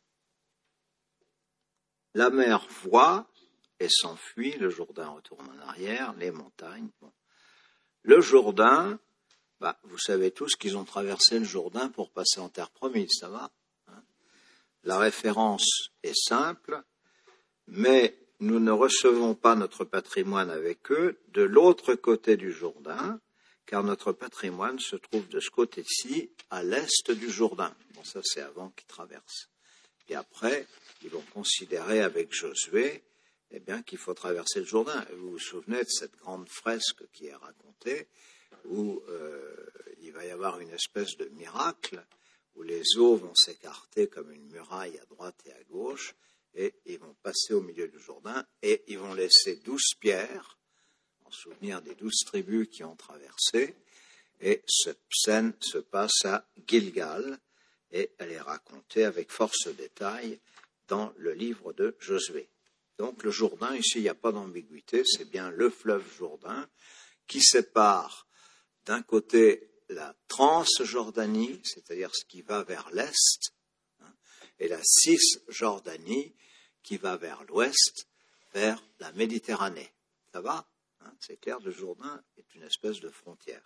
La mer voit et s'enfuit, le Jourdain retourne en arrière, les montagnes. Bon. Le Jourdain, vous savez tous qu'ils ont traversé le Jourdain pour passer en terre promise, ça va, hein? La référence est simple, mais nous ne recevons pas notre patrimoine avec eux de l'autre côté du Jourdain, car notre patrimoine se trouve de ce côté-ci, à l'est du Jourdain. Bon, ça c'est avant qu'ils traversent. Et après, ils vont considérer avec Josué, qu'il faut traverser le Jourdain. Vous vous souvenez de cette grande fresque qui est racontée, où il va y avoir une espèce de miracle, où les eaux vont s'écarter comme une muraille à droite et à gauche, et ils vont passer au milieu du Jourdain, et ils vont laisser 12 pierres, en souvenir des 12 tribus qui ont traversé, et cette scène se passe à Gilgal, et elle est racontée avec force détail dans le livre de Josué. Donc le Jourdain, ici il n'y a pas d'ambiguïté, c'est bien le fleuve Jourdain qui sépare d'un côté la Transjordanie, c'est-à-dire ce qui va vers l'est, et la Cisjordanie qui va vers l'ouest, vers la Méditerranée. Ça va? C'est clair, le Jourdain est une espèce de frontière.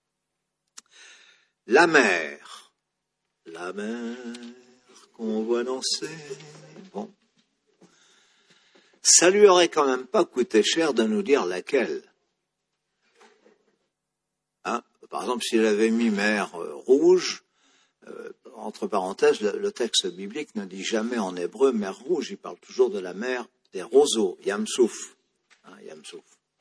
La mer qu'on voit danser, bon. Ça lui aurait quand même pas coûté cher de nous dire laquelle. Par exemple, s'il avait mis mer rouge, entre parenthèses, le texte biblique ne dit jamais en hébreu mer rouge, il parle toujours de la mer des roseaux, Yam Souf. Yam Souf.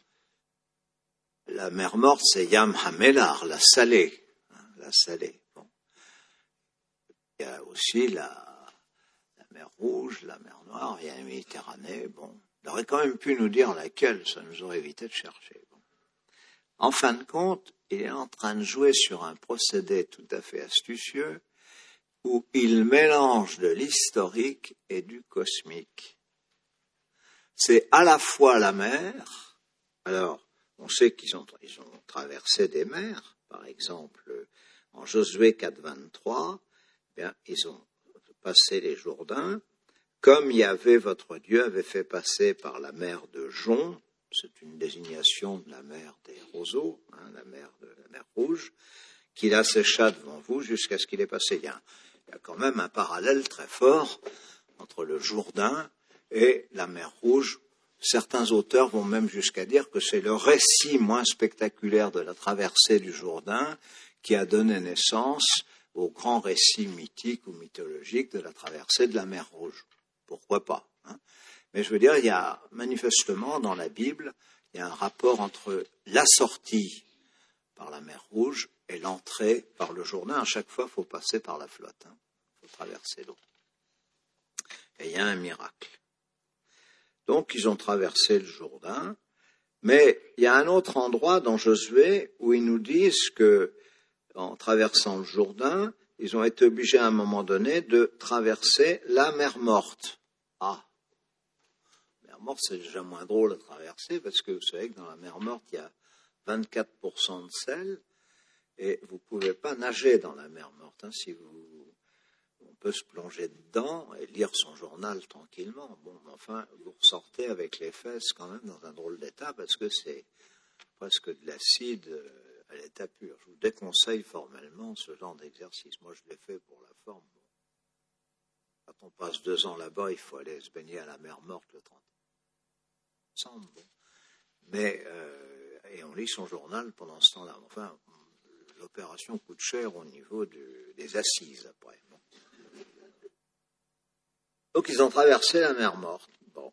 La mer morte, c'est Yam Hamelar, la salée. La salée. Bon. Il y a aussi la mer rouge, la mer noire, il y a la Méditerranée. Bon. Il aurait quand même pu nous dire laquelle, ça nous aurait évité de chercher. Bon. En fin de compte, il est en train de jouer sur un procédé tout à fait astucieux où il mélange de l'historique et du cosmique. C'est à la fois la mer. Alors, on sait qu'ils ont traversé des mers, par exemple, en Josué 4.23, bien, ils ont passé les Jourdains, comme Yahvé, votre Dieu, avait fait passer par la mer de Jon, c'est une désignation de la mer des roseaux, la mer Rouge, qui la sécha devant vous jusqu'à ce qu'il ait passé. Il y a quand même un parallèle très fort entre le Jourdain et la mer Rouge. Certains auteurs vont même jusqu'à dire que c'est le récit moins spectaculaire de la traversée du Jourdain qui a donné naissance au grand récit mythique ou mythologique de la traversée de la mer Rouge. Pourquoi pas, hein? Mais je veux dire, il y a manifestement dans la Bible, il y a un rapport entre la sortie par la mer Rouge et l'entrée par le Jourdain. À chaque fois, il faut passer par la flotte, il faut traverser l'eau. Et il y a un miracle. Donc, ils ont traversé le Jourdain, mais il y a un autre endroit dans Josué où ils nous disent que, en traversant le Jourdain, ils ont été obligés à un moment donné de traverser la mer Morte. Ah, la mer Morte, c'est déjà moins drôle à traverser parce que vous savez que dans la mer Morte, il y a 24% de sel et vous ne pouvez pas nager dans la mer Morte. On peut se plonger dedans et lire son journal tranquillement. Bon, enfin, vous ressortez avec les fesses quand même dans un drôle d'état parce que c'est presque de l'acide à l'état pur. Je vous déconseille formellement ce genre d'exercice. Moi, je l'ai fait pour la forme. Quand on passe 2 ans là-bas, il faut aller se baigner à la mer Morte le 30 décembre. Bon. Mais, et on lit son journal pendant ce temps-là. Enfin, l'opération coûte cher au niveau des assises après. Bon. Donc, ils ont traversé la mer Morte. Bon.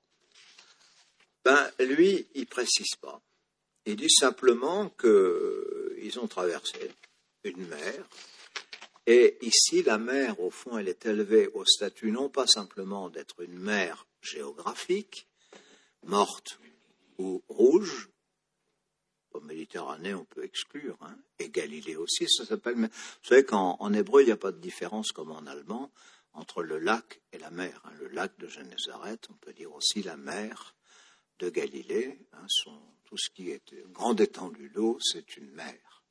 Lui, il précise pas. Il dit simplement qu'ils ont traversé une mer. Et ici, la mer, au fond, elle est élevée au statut non pas simplement d'être une mer géographique, morte ou rouge. Au Méditerranée, on peut exclure, et Galilée aussi, ça s'appelle. Vous savez qu'en hébreu, il n'y a pas de différence comme en allemand entre le lac et la mer. Le lac de Génézareth, on peut dire aussi la mer de Galilée. Tout ce qui est grande étendue d'eau, c'est une mer.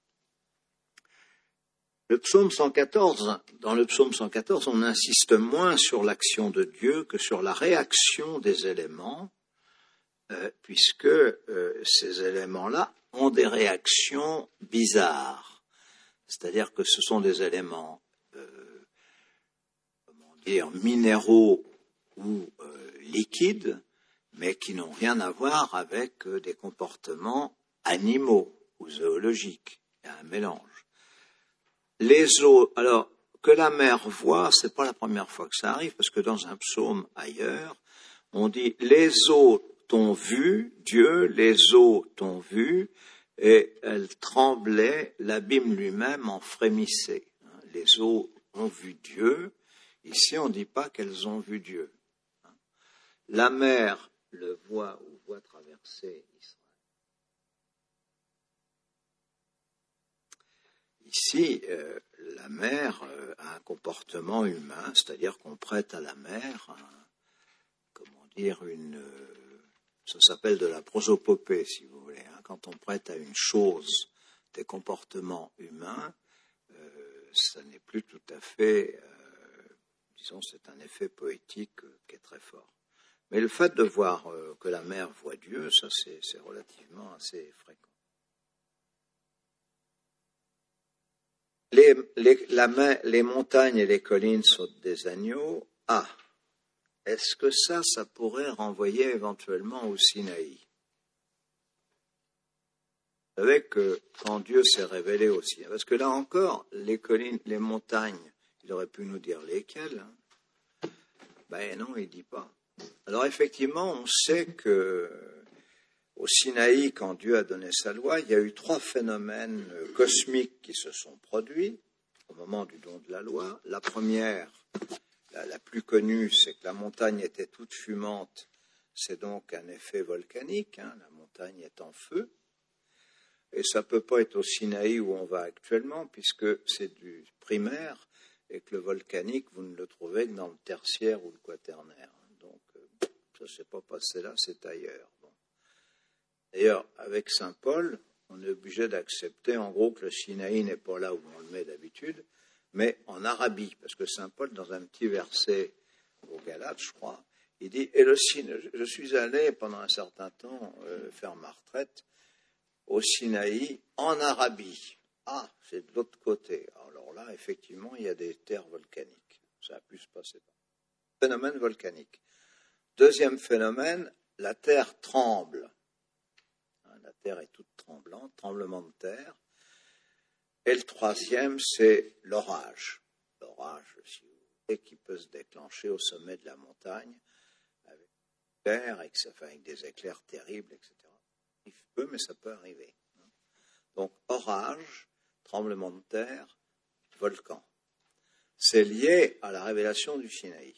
Le psaume 114, dans le psaume 114, on insiste moins sur l'action de Dieu que sur la réaction des éléments, puisque ces éléments-là ont des réactions bizarres. C'est-à-dire que ce sont des éléments, minéraux ou liquides, mais qui n'ont rien à voir avec des comportements animaux ou zoologiques. Il y a un mélange. Les eaux, alors, que la mer voit, c'est pas la première fois que ça arrive, parce que dans un psaume ailleurs, on dit « Les eaux t'ont vu, Dieu, les eaux t'ont vu », et elles tremblaient, l'abîme lui-même en frémissait. Les eaux ont vu Dieu. Ici, on ne dit pas qu'elles ont vu Dieu. La mer le voit ou voit traverser Israël. Ici, la mer a un comportement humain, c'est-à-dire qu'on prête à la mer, ça s'appelle de la prosopopée, si vous voulez. Quand on prête à une chose des comportements humains, ça n'est plus tout à fait, c'est un effet poétique qui est très fort. Mais le fait de voir que la mer voit Dieu, ça c'est relativement assez fréquent. Les montagnes et les collines sont des agneaux. Est-ce que ça pourrait renvoyer éventuellement au Sinaï? Vous savez que quand Dieu s'est révélé au Sinaï, parce que là encore, les collines, les montagnes, il aurait pu nous dire lesquelles. Non, il ne dit pas. Alors effectivement, on sait que au Sinaï, quand Dieu a donné sa loi, il y a eu 3 phénomènes cosmiques qui se sont produits au moment du don de la loi. La première, la plus connue, c'est que la montagne était toute fumante. C'est donc un effet volcanique, la montagne est en feu. Et ça ne peut pas être au Sinaï où on va actuellement, puisque c'est du primaire, et que le volcanique, vous ne le trouvez que dans le tertiaire ou le quaternaire. Donc, ça ne s'est pas passé là, c'est ailleurs. Bon. D'ailleurs, avec Saint Paul, on est obligé d'accepter, en gros, que le Sinaï n'est pas là où on le met d'habitude, mais en Arabie, parce que Saint Paul, dans un petit verset aux Galates, je crois, il dit, et le Sinaï, je suis allé pendant un certain temps faire ma retraite au Sinaï, en Arabie. Ah, c'est de l'autre côté. Alors là, effectivement, il y a des terres volcaniques. Ça a pu se passer. Phénomène volcanique. Deuxième phénomène, la terre tremble. La terre est toute tremblante, tremblement de terre. Et le troisième, c'est l'orage. L'orage, si vous voulez, qui peut se déclencher au sommet de la montagne avec avec des éclairs terribles, etc. Il peut, mais ça peut arriver. Donc, orage, tremblement de terre, volcan. C'est lié à la révélation du Sinaï.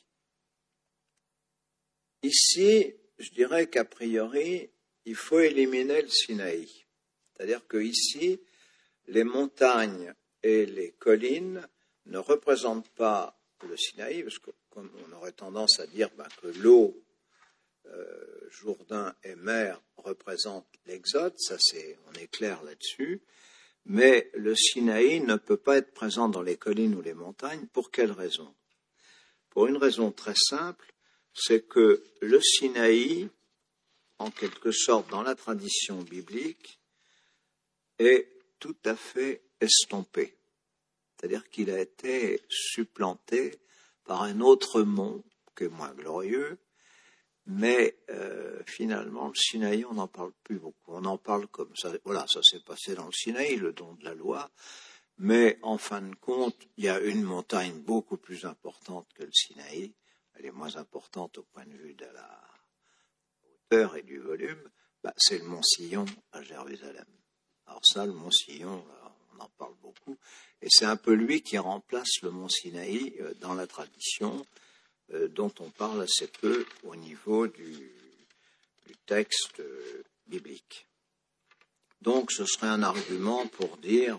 Ici, je dirais qu'a priori, il faut éliminer le Sinaï. C'est-à-dire qu'ici, les montagnes et les collines ne représentent pas le Sinaï, parce que comme on aurait tendance à dire que l'eau, Jourdain et mer représentent l'Exode, on est clair là-dessus, mais le Sinaï ne peut pas être présent dans les collines ou les montagnes. Pour quelle raison? Pour une raison très simple, c'est que le Sinaï, en quelque sorte dans la tradition biblique, est tout à fait estompé. C'est-à-dire qu'il a été supplanté par un autre mont qui est moins glorieux, mais finalement, le Sinaï, on n'en parle plus beaucoup. On en parle comme ça. Voilà, ça s'est passé dans le Sinaï, le don de la loi. Mais en fin de compte, il y a une montagne beaucoup plus importante que le Sinaï. Elle est moins importante au point de vue de la hauteur et du volume. C'est le mont Sillon à Jérusalem. Alors ça, le mont Sillon, on en parle beaucoup. Et c'est un peu lui qui remplace le mont Sinaï dans la tradition, dont on parle assez peu au niveau du texte biblique. Donc, ce serait un argument pour dire,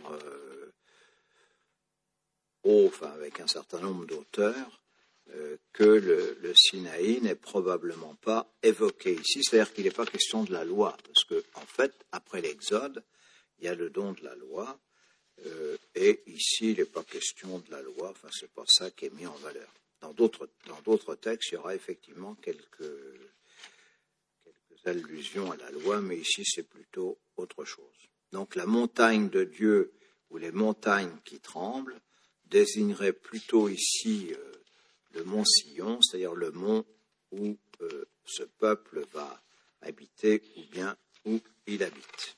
avec un certain nombre d'auteurs, que le Sinaï n'est probablement pas évoqué ici. C'est-à-dire qu'il n'est pas question de la loi, parce que, en fait, après l'Exode, il y a le don de la loi, et ici, il n'est pas question de la loi. C'est pas ça qui est mis en valeur. Dans d'autres textes, il y aura effectivement quelques allusions à la loi, mais ici, c'est plutôt autre chose. Donc, la montagne de Dieu, ou les montagnes qui tremblent, désignerait plutôt ici le mont Sillon, c'est-à-dire le mont où ce peuple va habiter, ou bien où il habite.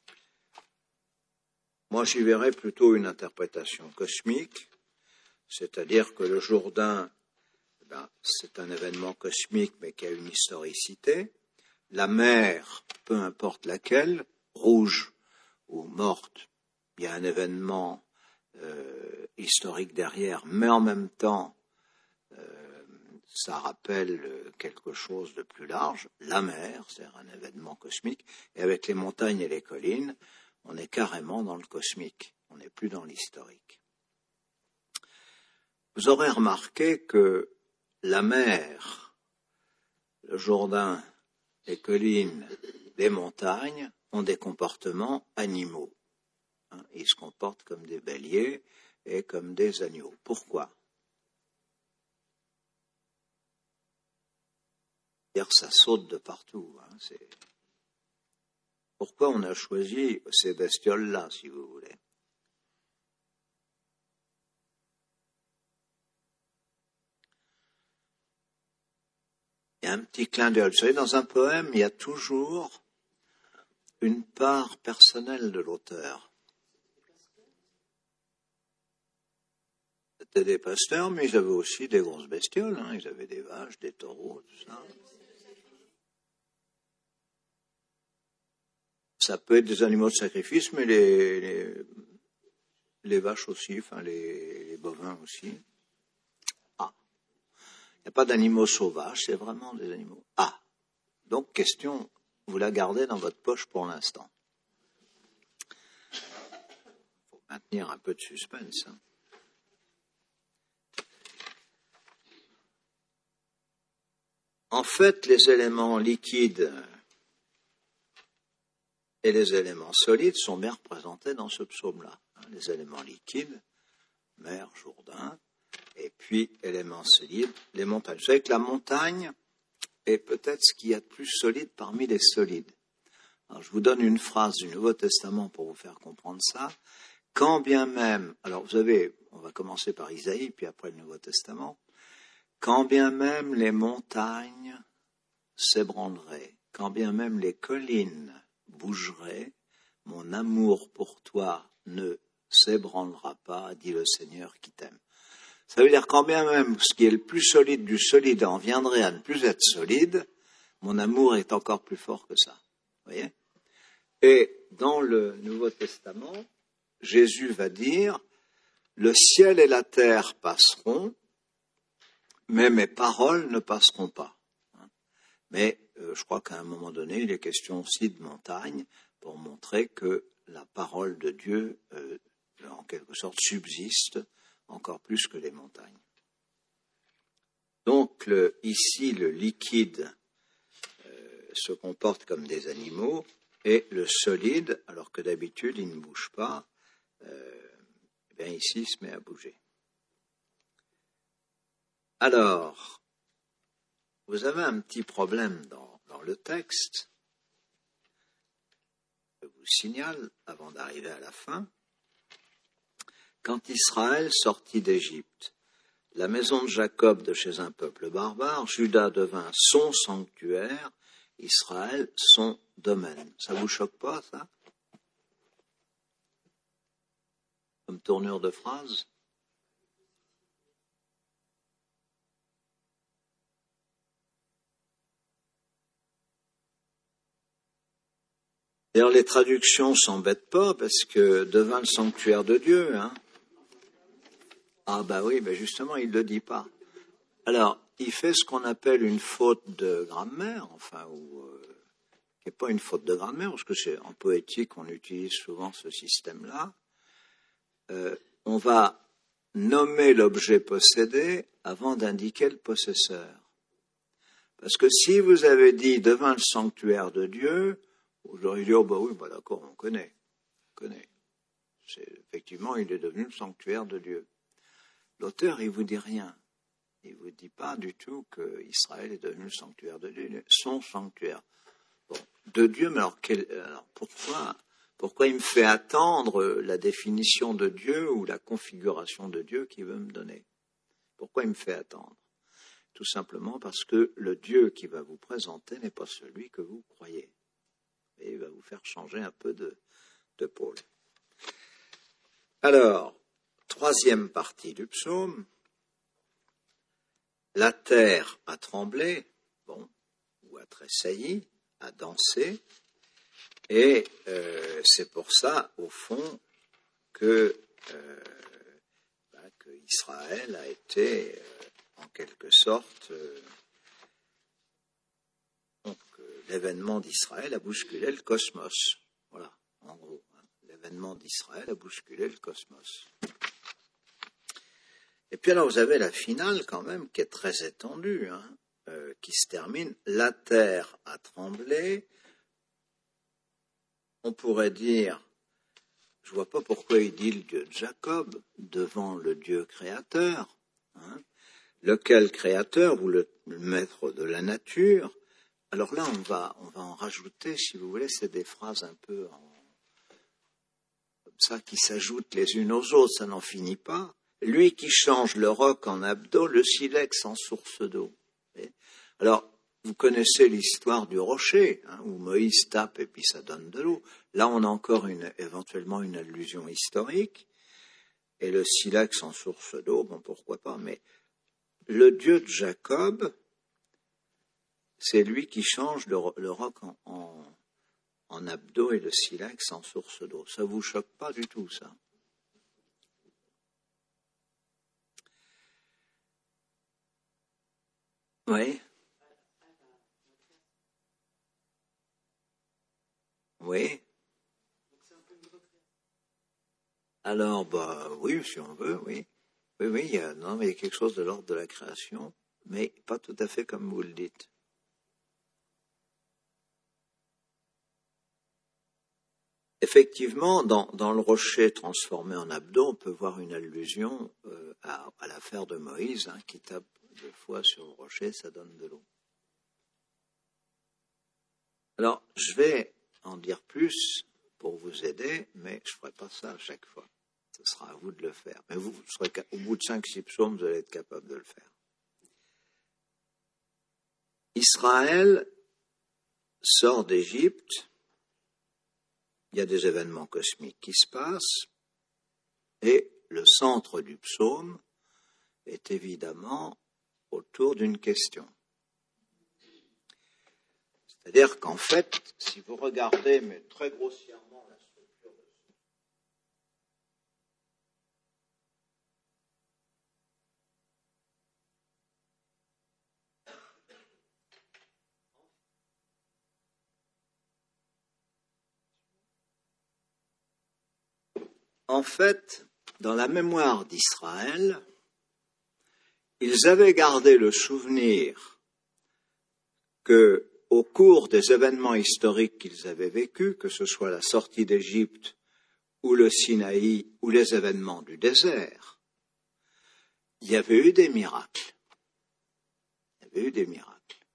Moi, j'y verrais plutôt une interprétation cosmique, c'est-à-dire que le Jourdain, c'est un événement cosmique, mais qui a une historicité. La mer, peu importe laquelle, rouge ou morte, il y a un événement historique derrière, mais en même temps, ça rappelle quelque chose de plus large, la mer, c'est-à-dire un événement cosmique, et avec les montagnes et les collines, on est carrément dans le cosmique, on n'est plus dans l'historique. Vous aurez remarqué que la mer, le Jourdain, les collines, les montagnes ont des comportements animaux. Ils se comportent comme des béliers et comme des agneaux. Pourquoi? C'est-à-dire que ça saute de partout. Pourquoi on a choisi ces bestioles-là, si vous voulez? Il y a un petit clin d'œil. Vous savez, dans un poème, il y a toujours une part personnelle de l'auteur. C'était des pasteurs, mais ils avaient aussi des grosses bestioles. Ils avaient des vaches, des taureaux, tout ça. Ça peut être des animaux de sacrifice, mais les vaches aussi, les bovins aussi. Il n'y a pas d'animaux sauvages, c'est vraiment des animaux. Donc, question, vous la gardez dans votre poche pour l'instant. maintenir un peu de suspense. Hein. En fait, les éléments liquides et les éléments solides sont bien représentés dans ce psaume-là. Les éléments liquides, mer, Jourdain, et puis éléments solides, les montagnes. Vous savez que la montagne est peut-être ce qu'il y a de plus solide parmi les solides. Alors, je vous donne une phrase du Nouveau Testament pour vous faire comprendre ça. Quand bien même, alors vous avez, on va commencer par Isaïe, puis après le Nouveau Testament, quand bien même les montagnes s'ébranleraient, quand bien même les collines bougeraient, mon amour pour toi ne s'ébranlera pas, dit le Seigneur qui t'aime. Ça veut dire quand bien même ce qui est le plus solide du solide en viendrait à ne plus être solide, mon amour est encore plus fort que ça. Vous voyez ? Et dans le Nouveau Testament, Jésus va dire, le ciel et la terre passeront, mais mes paroles ne passeront pas. Mais je crois qu'à un moment donné, il est question aussi de montagne pour montrer que la parole de Dieu, en quelque sorte, subsiste encore plus que les montagnes. Donc ici, le liquide se comporte comme des animaux et le solide, alors que d'habitude il ne bouge pas, bien ici il se met à bouger. Alors, vous avez un petit problème dans le texte. Je vous signale, avant d'arriver à la fin, quand Israël sortit d'Égypte, la maison de Jacob de chez un peuple barbare, Juda devint son sanctuaire, Israël son domaine. Ça vous choque pas, ça? Comme tournure de phrase? D'ailleurs, les traductions s'embêtent pas parce que devint le sanctuaire de Dieu, hein. Ah bah oui, mais justement, il ne le dit pas. Alors, il fait ce qu'on appelle une faute de grammaire, enfin, qui n'est pas une faute de grammaire, parce que c'est en poétique, on utilise souvent ce système-là. On va nommer l'objet possédé avant d'indiquer le possesseur. Parce que si vous avez dit devint le sanctuaire de Dieu, vous auriez dit, oh bah oui, bah d'accord, on connaît. Effectivement, il est devenu le sanctuaire de Dieu. L'auteur, il vous dit rien. Il vous dit pas du tout que Israël est devenu le sanctuaire de Dieu, son sanctuaire. Bon, de Dieu, mais alors pourquoi il me fait attendre la définition de Dieu ou la configuration de Dieu qu'il veut me donner? Pourquoi il me fait attendre? Tout simplement parce que le Dieu qui va vous présenter n'est pas celui que vous croyez. Et il va vous faire changer un peu de pôle. Alors, troisième partie du psaume. La terre a tremblé, ou a tressailli, a dansé, et c'est pour ça, au fond, que Israël a été, en quelque sorte, l'événement d'Israël a bousculé le cosmos. Voilà, en gros, l'événement d'Israël a bousculé le cosmos. Et puis alors, vous avez la finale quand même, qui est très étendue, qui se termine, la terre a tremblé. On pourrait dire, je ne vois pas pourquoi il dit le Dieu de Jacob devant le Dieu créateur, lequel créateur ou le maître de la nature. Alors là, on va en rajouter, si vous voulez, c'est des phrases un peu comme ça qui s'ajoutent les unes aux autres, ça n'en finit pas. Lui qui change le roc en abdo, le silex en source d'eau. Alors, vous connaissez l'histoire du rocher, où Moïse tape et puis ça donne de l'eau. Là, on a encore éventuellement une allusion historique. Et le silex en source d'eau, bon, pourquoi pas. Mais le Dieu de Jacob, c'est lui qui change le roc en abdo et le silex en source d'eau. Ça vous choque pas du tout, ça? Oui. Oui. Alors, oui, si on veut, oui. Oui, il y a quelque chose de l'ordre de la création, mais pas tout à fait comme vous le dites. Effectivement, dans le rocher transformé en abdo, on peut voir une allusion à l'affaire de Moïse, qui tape 2 fois sur le rocher, ça donne de l'eau. Alors, je vais en dire plus pour vous aider, mais je ne ferai pas ça à chaque fois. Ce sera à vous de le faire. Mais vous serez, au bout de 5-6 psaumes, vous allez être capable de le faire. Israël sort d'Égypte, il y a des événements cosmiques qui se passent, et le centre du psaume est évidemment autour d'une question. C'est-à-dire qu'en fait, si vous regardez, mais très grossièrement, la structure de ce En fait, dans la mémoire d'Israël, ils avaient gardé le souvenir que, au cours des événements historiques qu'ils avaient vécus, que ce soit la sortie d'Égypte ou le Sinaï ou les événements du désert, il y avait eu des miracles. Il y avait eu des miracles.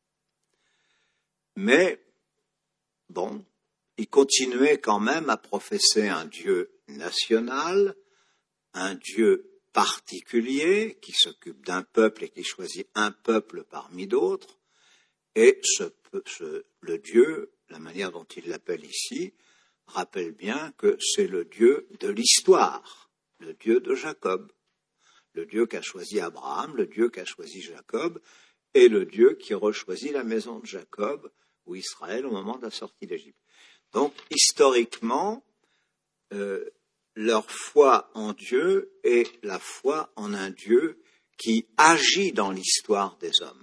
Mais, bon, ils continuaient quand même à professer un Dieu national, un Dieu particulier qui s'occupe d'un peuple et qui choisit un peuple parmi d'autres, et le Dieu, la manière dont il l'appelle ici, rappelle bien que c'est le Dieu de l'histoire, le Dieu de Jacob, le Dieu qu'a choisi Abraham, le Dieu qu'a choisi Jacob, et le Dieu qui rechoisit la maison de Jacob ou Israël au moment de la sortie d'Égypte. Donc, historiquement, leur foi en Dieu est la foi en un Dieu qui agit dans l'histoire des hommes.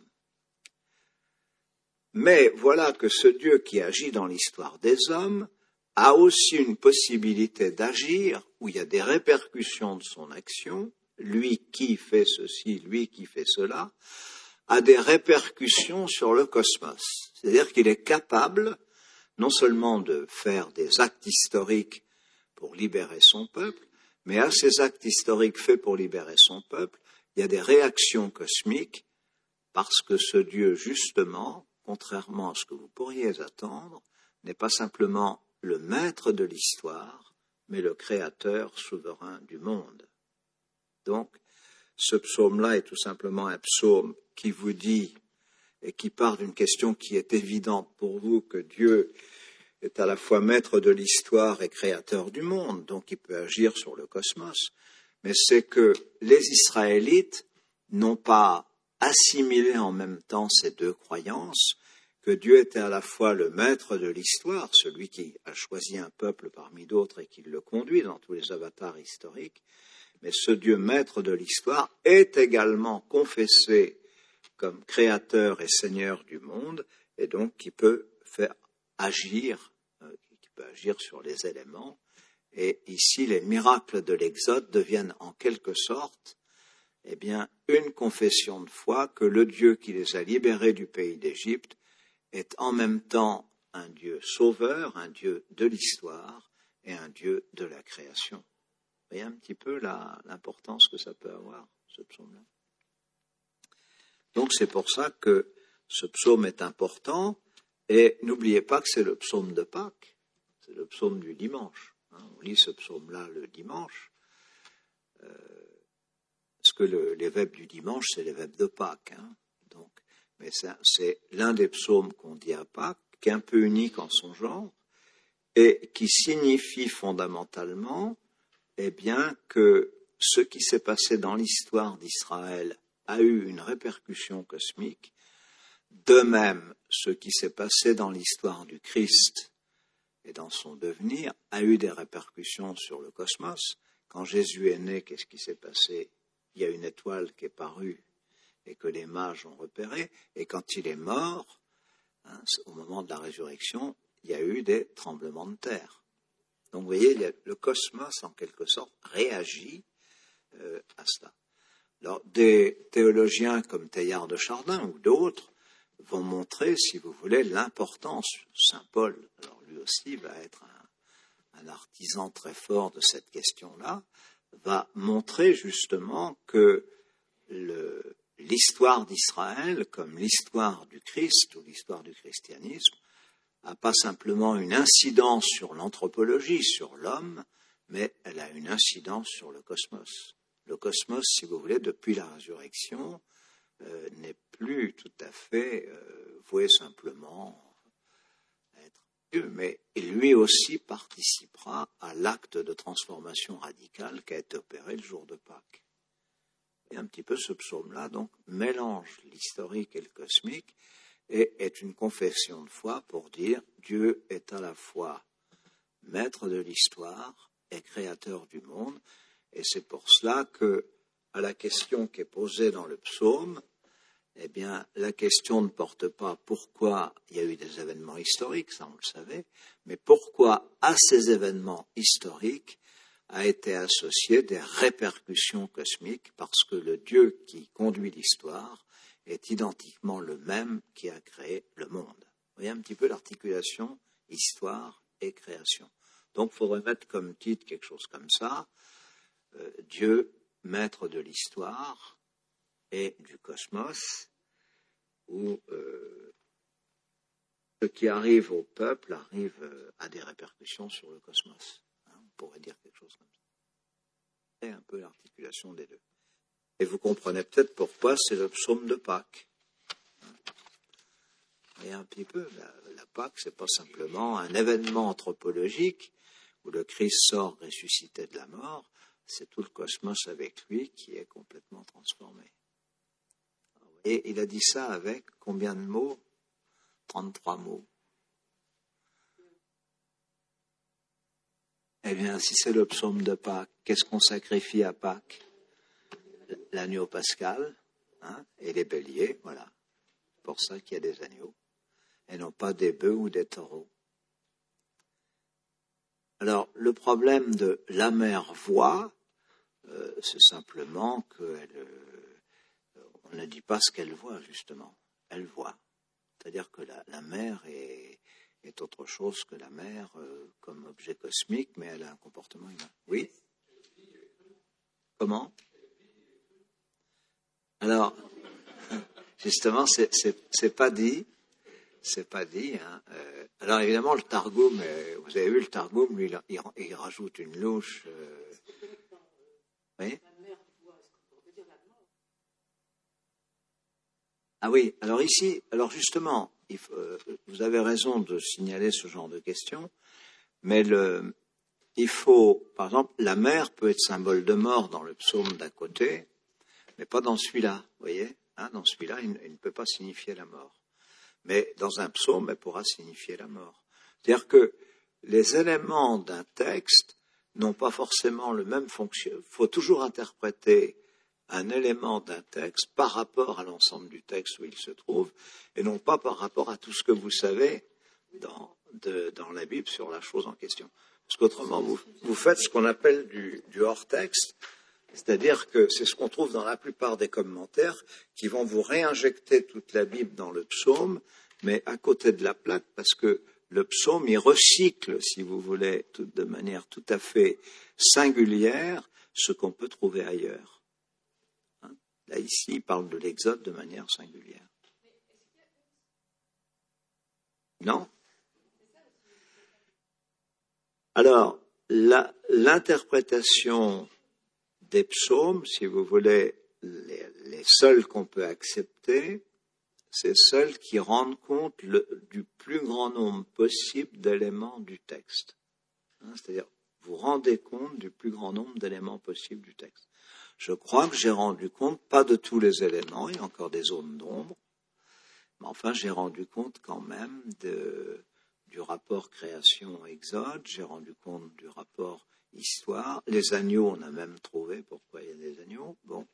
Mais voilà que ce Dieu qui agit dans l'histoire des hommes a aussi une possibilité d'agir où il y a des répercussions de son action, lui qui fait ceci, lui qui fait cela, a des répercussions sur le cosmos. C'est-à-dire qu'il est capable non seulement de faire des actes historiques pour libérer son peuple, mais à ces actes historiques faits pour libérer son peuple, il y a des réactions cosmiques parce que ce Dieu, justement, contrairement à ce que vous pourriez attendre, n'est pas simplement le maître de l'histoire, mais le créateur souverain du monde. Donc, ce psaume-là est tout simplement un psaume qui vous dit et qui part d'une question qui est évidente pour vous, que Dieu est à la fois maître de l'histoire et créateur du monde, donc il peut agir sur le cosmos, mais c'est que les Israélites n'ont pas assimilé en même temps ces deux croyances, que Dieu était à la fois le maître de l'histoire, celui qui a choisi un peuple parmi d'autres et qui le conduit dans tous les avatars historiques, mais ce Dieu maître de l'histoire est également confessé comme créateur et seigneur du monde, et donc qui peut faire agir, qui peut agir sur les éléments. Et ici, les miracles de l'Exode deviennent en quelque sorte, une confession de foi que le Dieu qui les a libérés du pays d'Égypte est en même temps un Dieu sauveur, un Dieu de l'histoire et un Dieu de la création. Vous voyez un petit peu l'importance que ça peut avoir, ce psaume-là. Donc c'est pour ça que ce psaume est important, et n'oubliez pas que c'est le psaume de Pâques, c'est le psaume du dimanche. On lit ce psaume-là le dimanche, parce que les vêpres du dimanche, c'est les vêpres de Pâques. Donc, mais c'est l'un des psaumes qu'on dit à Pâques, qui est un peu unique en son genre, et qui signifie fondamentalement que ce qui s'est passé dans l'histoire d'Israël a eu une répercussion cosmique. De même, ce qui s'est passé dans l'histoire du Christ et dans son devenir a eu des répercussions sur le cosmos. Quand Jésus est né, qu'est-ce qui s'est passé? Il y a une étoile qui est parue et que les mages ont repérée. Et quand il est mort, au moment de la résurrection, il y a eu des tremblements de terre. Donc vous voyez, le cosmos, en quelque sorte, réagit à cela. Alors, des théologiens comme Teilhard de Chardin ou d'autres vont montrer, si vous voulez, l'importance. Saint Paul, alors lui aussi va être un artisan très fort de cette question-là, va montrer justement que l'histoire d'Israël, comme l'histoire du Christ ou l'histoire du christianisme, n'a pas simplement une incidence sur l'anthropologie, sur l'homme, mais elle a une incidence sur le cosmos. Le cosmos, si vous voulez, depuis la résurrection, n'est plus tout à fait voué simplement à être Dieu, mais lui aussi participera à l'acte de transformation radicale qui a été opéré le jour de Pâques. Et un petit peu ce psaume-là, donc, mélange l'historique et le cosmique et est une confession de foi pour dire Dieu est à la fois maître de l'histoire et créateur du monde. Et c'est pour cela que, à la question qui est posée dans le psaume, eh bien, la question ne porte pas pourquoi il y a eu des événements historiques, ça on le savait, mais pourquoi à ces événements historiques a été associé des répercussions cosmiques, parce que le Dieu qui conduit l'histoire est identiquement le même qui a créé le monde. Vous voyez un petit peu l'articulation histoire et création. Donc, il faudrait mettre comme titre quelque chose comme ça, Dieu, maître de l'histoire et du cosmos, où ce qui arrive au peuple arrive à des répercussions sur le cosmos. On pourrait dire quelque chose comme ça. C'est un peu l'articulation des deux. Et vous comprenez peut-être pourquoi c'est le psaume de Pâques. Et un petit peu, la Pâques, c'est pas simplement un événement anthropologique où le Christ sort ressuscité de la mort, c'est tout le cosmos avec lui qui est complètement transformé. Et il a dit ça avec combien de mots? 33 mots. Eh bien, si c'est le psaume de Pâques, qu'est-ce qu'on sacrifie à Pâques? L'agneau pascal, et les béliers, voilà. C'est pour ça qu'il y a des agneaux, et non pas des bœufs ou des taureaux. Alors, le problème de la mère voit, c'est simplement on ne dit pas ce qu'elle voit, justement. Elle voit. C'est-à-dire que la mère est autre chose que la mère comme objet cosmique, mais elle a un comportement humain. Oui? Comment? Alors, justement, c'est pas dit. C'est pas dit. Alors évidemment, le Targum, vous avez vu le Targum, lui, il rajoute une louche. Oui. Ah oui. Alors ici, alors justement, vous avez raison de signaler ce genre de questions, mais il faut, par exemple, la mer peut être symbole de mort dans le psaume d'à côté, mais pas dans celui-là. Vous voyez, dans celui-là, il ne peut pas signifier la mort. Mais dans un psaume, elle pourra signifier la mort. C'est-à-dire que les éléments d'un texte n'ont pas forcément le même fonctionnement. Il faut toujours interpréter un élément d'un texte par rapport à l'ensemble du texte où il se trouve, et non pas par rapport à tout ce que vous savez dans la Bible sur la chose en question. Parce qu'autrement, vous faites ce qu'on appelle du hors-texte, c'est-à-dire que c'est ce qu'on trouve dans la plupart des commentaires qui vont vous réinjecter toute la Bible dans le psaume, mais à côté de la plaque, parce que le psaume, il recycle, si vous voulez, de manière tout à fait singulière, ce qu'on peut trouver ailleurs. Là, ici, il parle de l'Exode de manière singulière. Non? Alors, l'interprétation des psaumes, si vous voulez, les seuls qu'on peut accepter, c'est celles qui rendent compte du plus grand nombre possible d'éléments du texte. C'est-à-dire, vous rendez compte du plus grand nombre d'éléments possibles du texte. Je crois que j'ai rendu compte, pas de tous les éléments, il y a encore des zones d'ombre, mais enfin, j'ai rendu compte quand même du rapport création-exode, j'ai rendu compte du rapport histoire. Les agneaux, on a même trouvé pourquoi il y a des agneaux. Bon.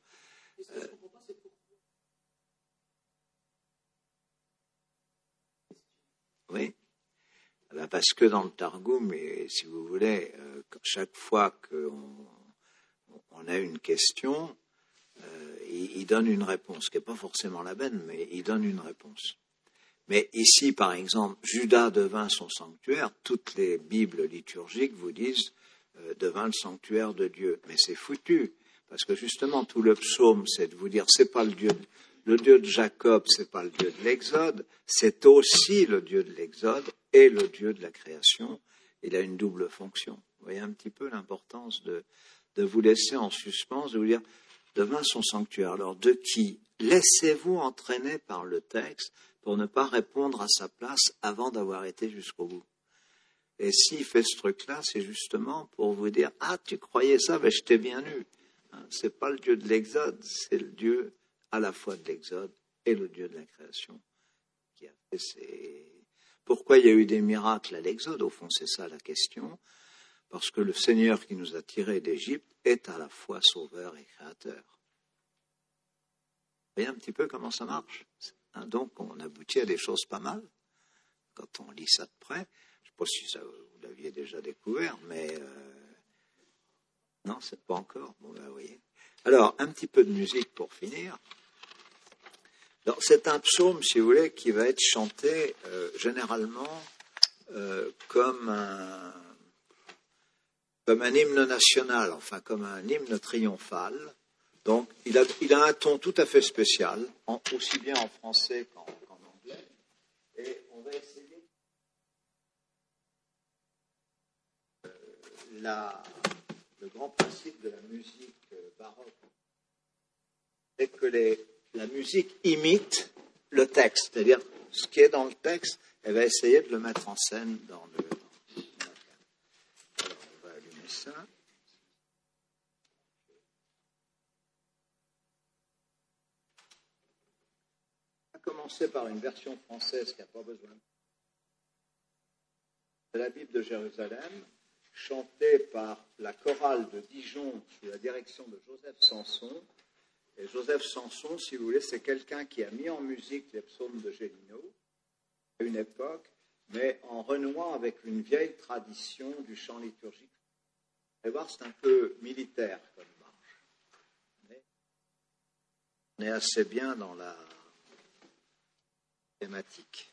Oui. parce que dans le Targum, et si vous voulez, chaque fois qu'on a une question, il donne une réponse, qui n'est pas forcément la bonne, mais il donne une réponse. Mais ici, par exemple, Judas devint son sanctuaire. Toutes les Bibles liturgiques vous disent devint le sanctuaire de Dieu. Mais c'est foutu, parce que justement, tout le psaume, c'est de vous dire, c'est pas le Dieu de Jacob, c'est pas le Dieu de l'Exode, c'est aussi le Dieu de l'Exode et le Dieu de la création. Il a une double fonction. Vous voyez un petit peu l'importance de vous laisser en suspens, de vous dire, devint son sanctuaire. Alors, de qui? Laissez-vous entraîner par le texte pour ne pas répondre à sa place avant d'avoir été jusqu'au bout. Et s'il fait ce truc-là, c'est justement pour vous dire, ah, tu croyais ça, ben, je t'ai bien eu. C'est pas le Dieu de l'Exode, c'est le Dieu à la fois de l'Exode et le Dieu de la création qui a fait ces... Pourquoi il y a eu des miracles à l'Exode? Au fond, c'est ça la question. Parce que le Seigneur qui nous a tirés d'Égypte est à la fois sauveur et créateur. Vous voyez un petit peu comment ça marche? Donc, on aboutit à des choses pas mal quand on lit ça de près. Je ne sais pas si ça, vous l'aviez déjà découvert, mais non, c'est pas encore. Bon, ben, vous voyez. Alors, un petit peu de musique pour finir. Alors, c'est un psaume, si vous voulez, qui va être chanté généralement comme un hymne national, enfin comme un hymne triomphal. Donc, il a un ton tout à fait spécial, aussi bien en français qu'en anglais. Et on va essayer. Le grand principe de la musique baroque est que la musique imite le texte, c'est-à-dire ce qui est dans le texte, elle va essayer de le mettre en scène dans la scène. Alors, on va allumer ça. On va commencer par une version française qui n'a pas besoin de la Bible de Jérusalem, chantée par la chorale de Dijon sous la direction de Joseph Sanson. Et Joseph Sanson, si vous voulez, c'est quelqu'un qui a mis en musique les psaumes de Gélineau à une époque, mais en renouant avec une vieille tradition du chant liturgique. Vous allez voir, c'est un peu militaire comme marche. Mais on est assez bien dans la thématique.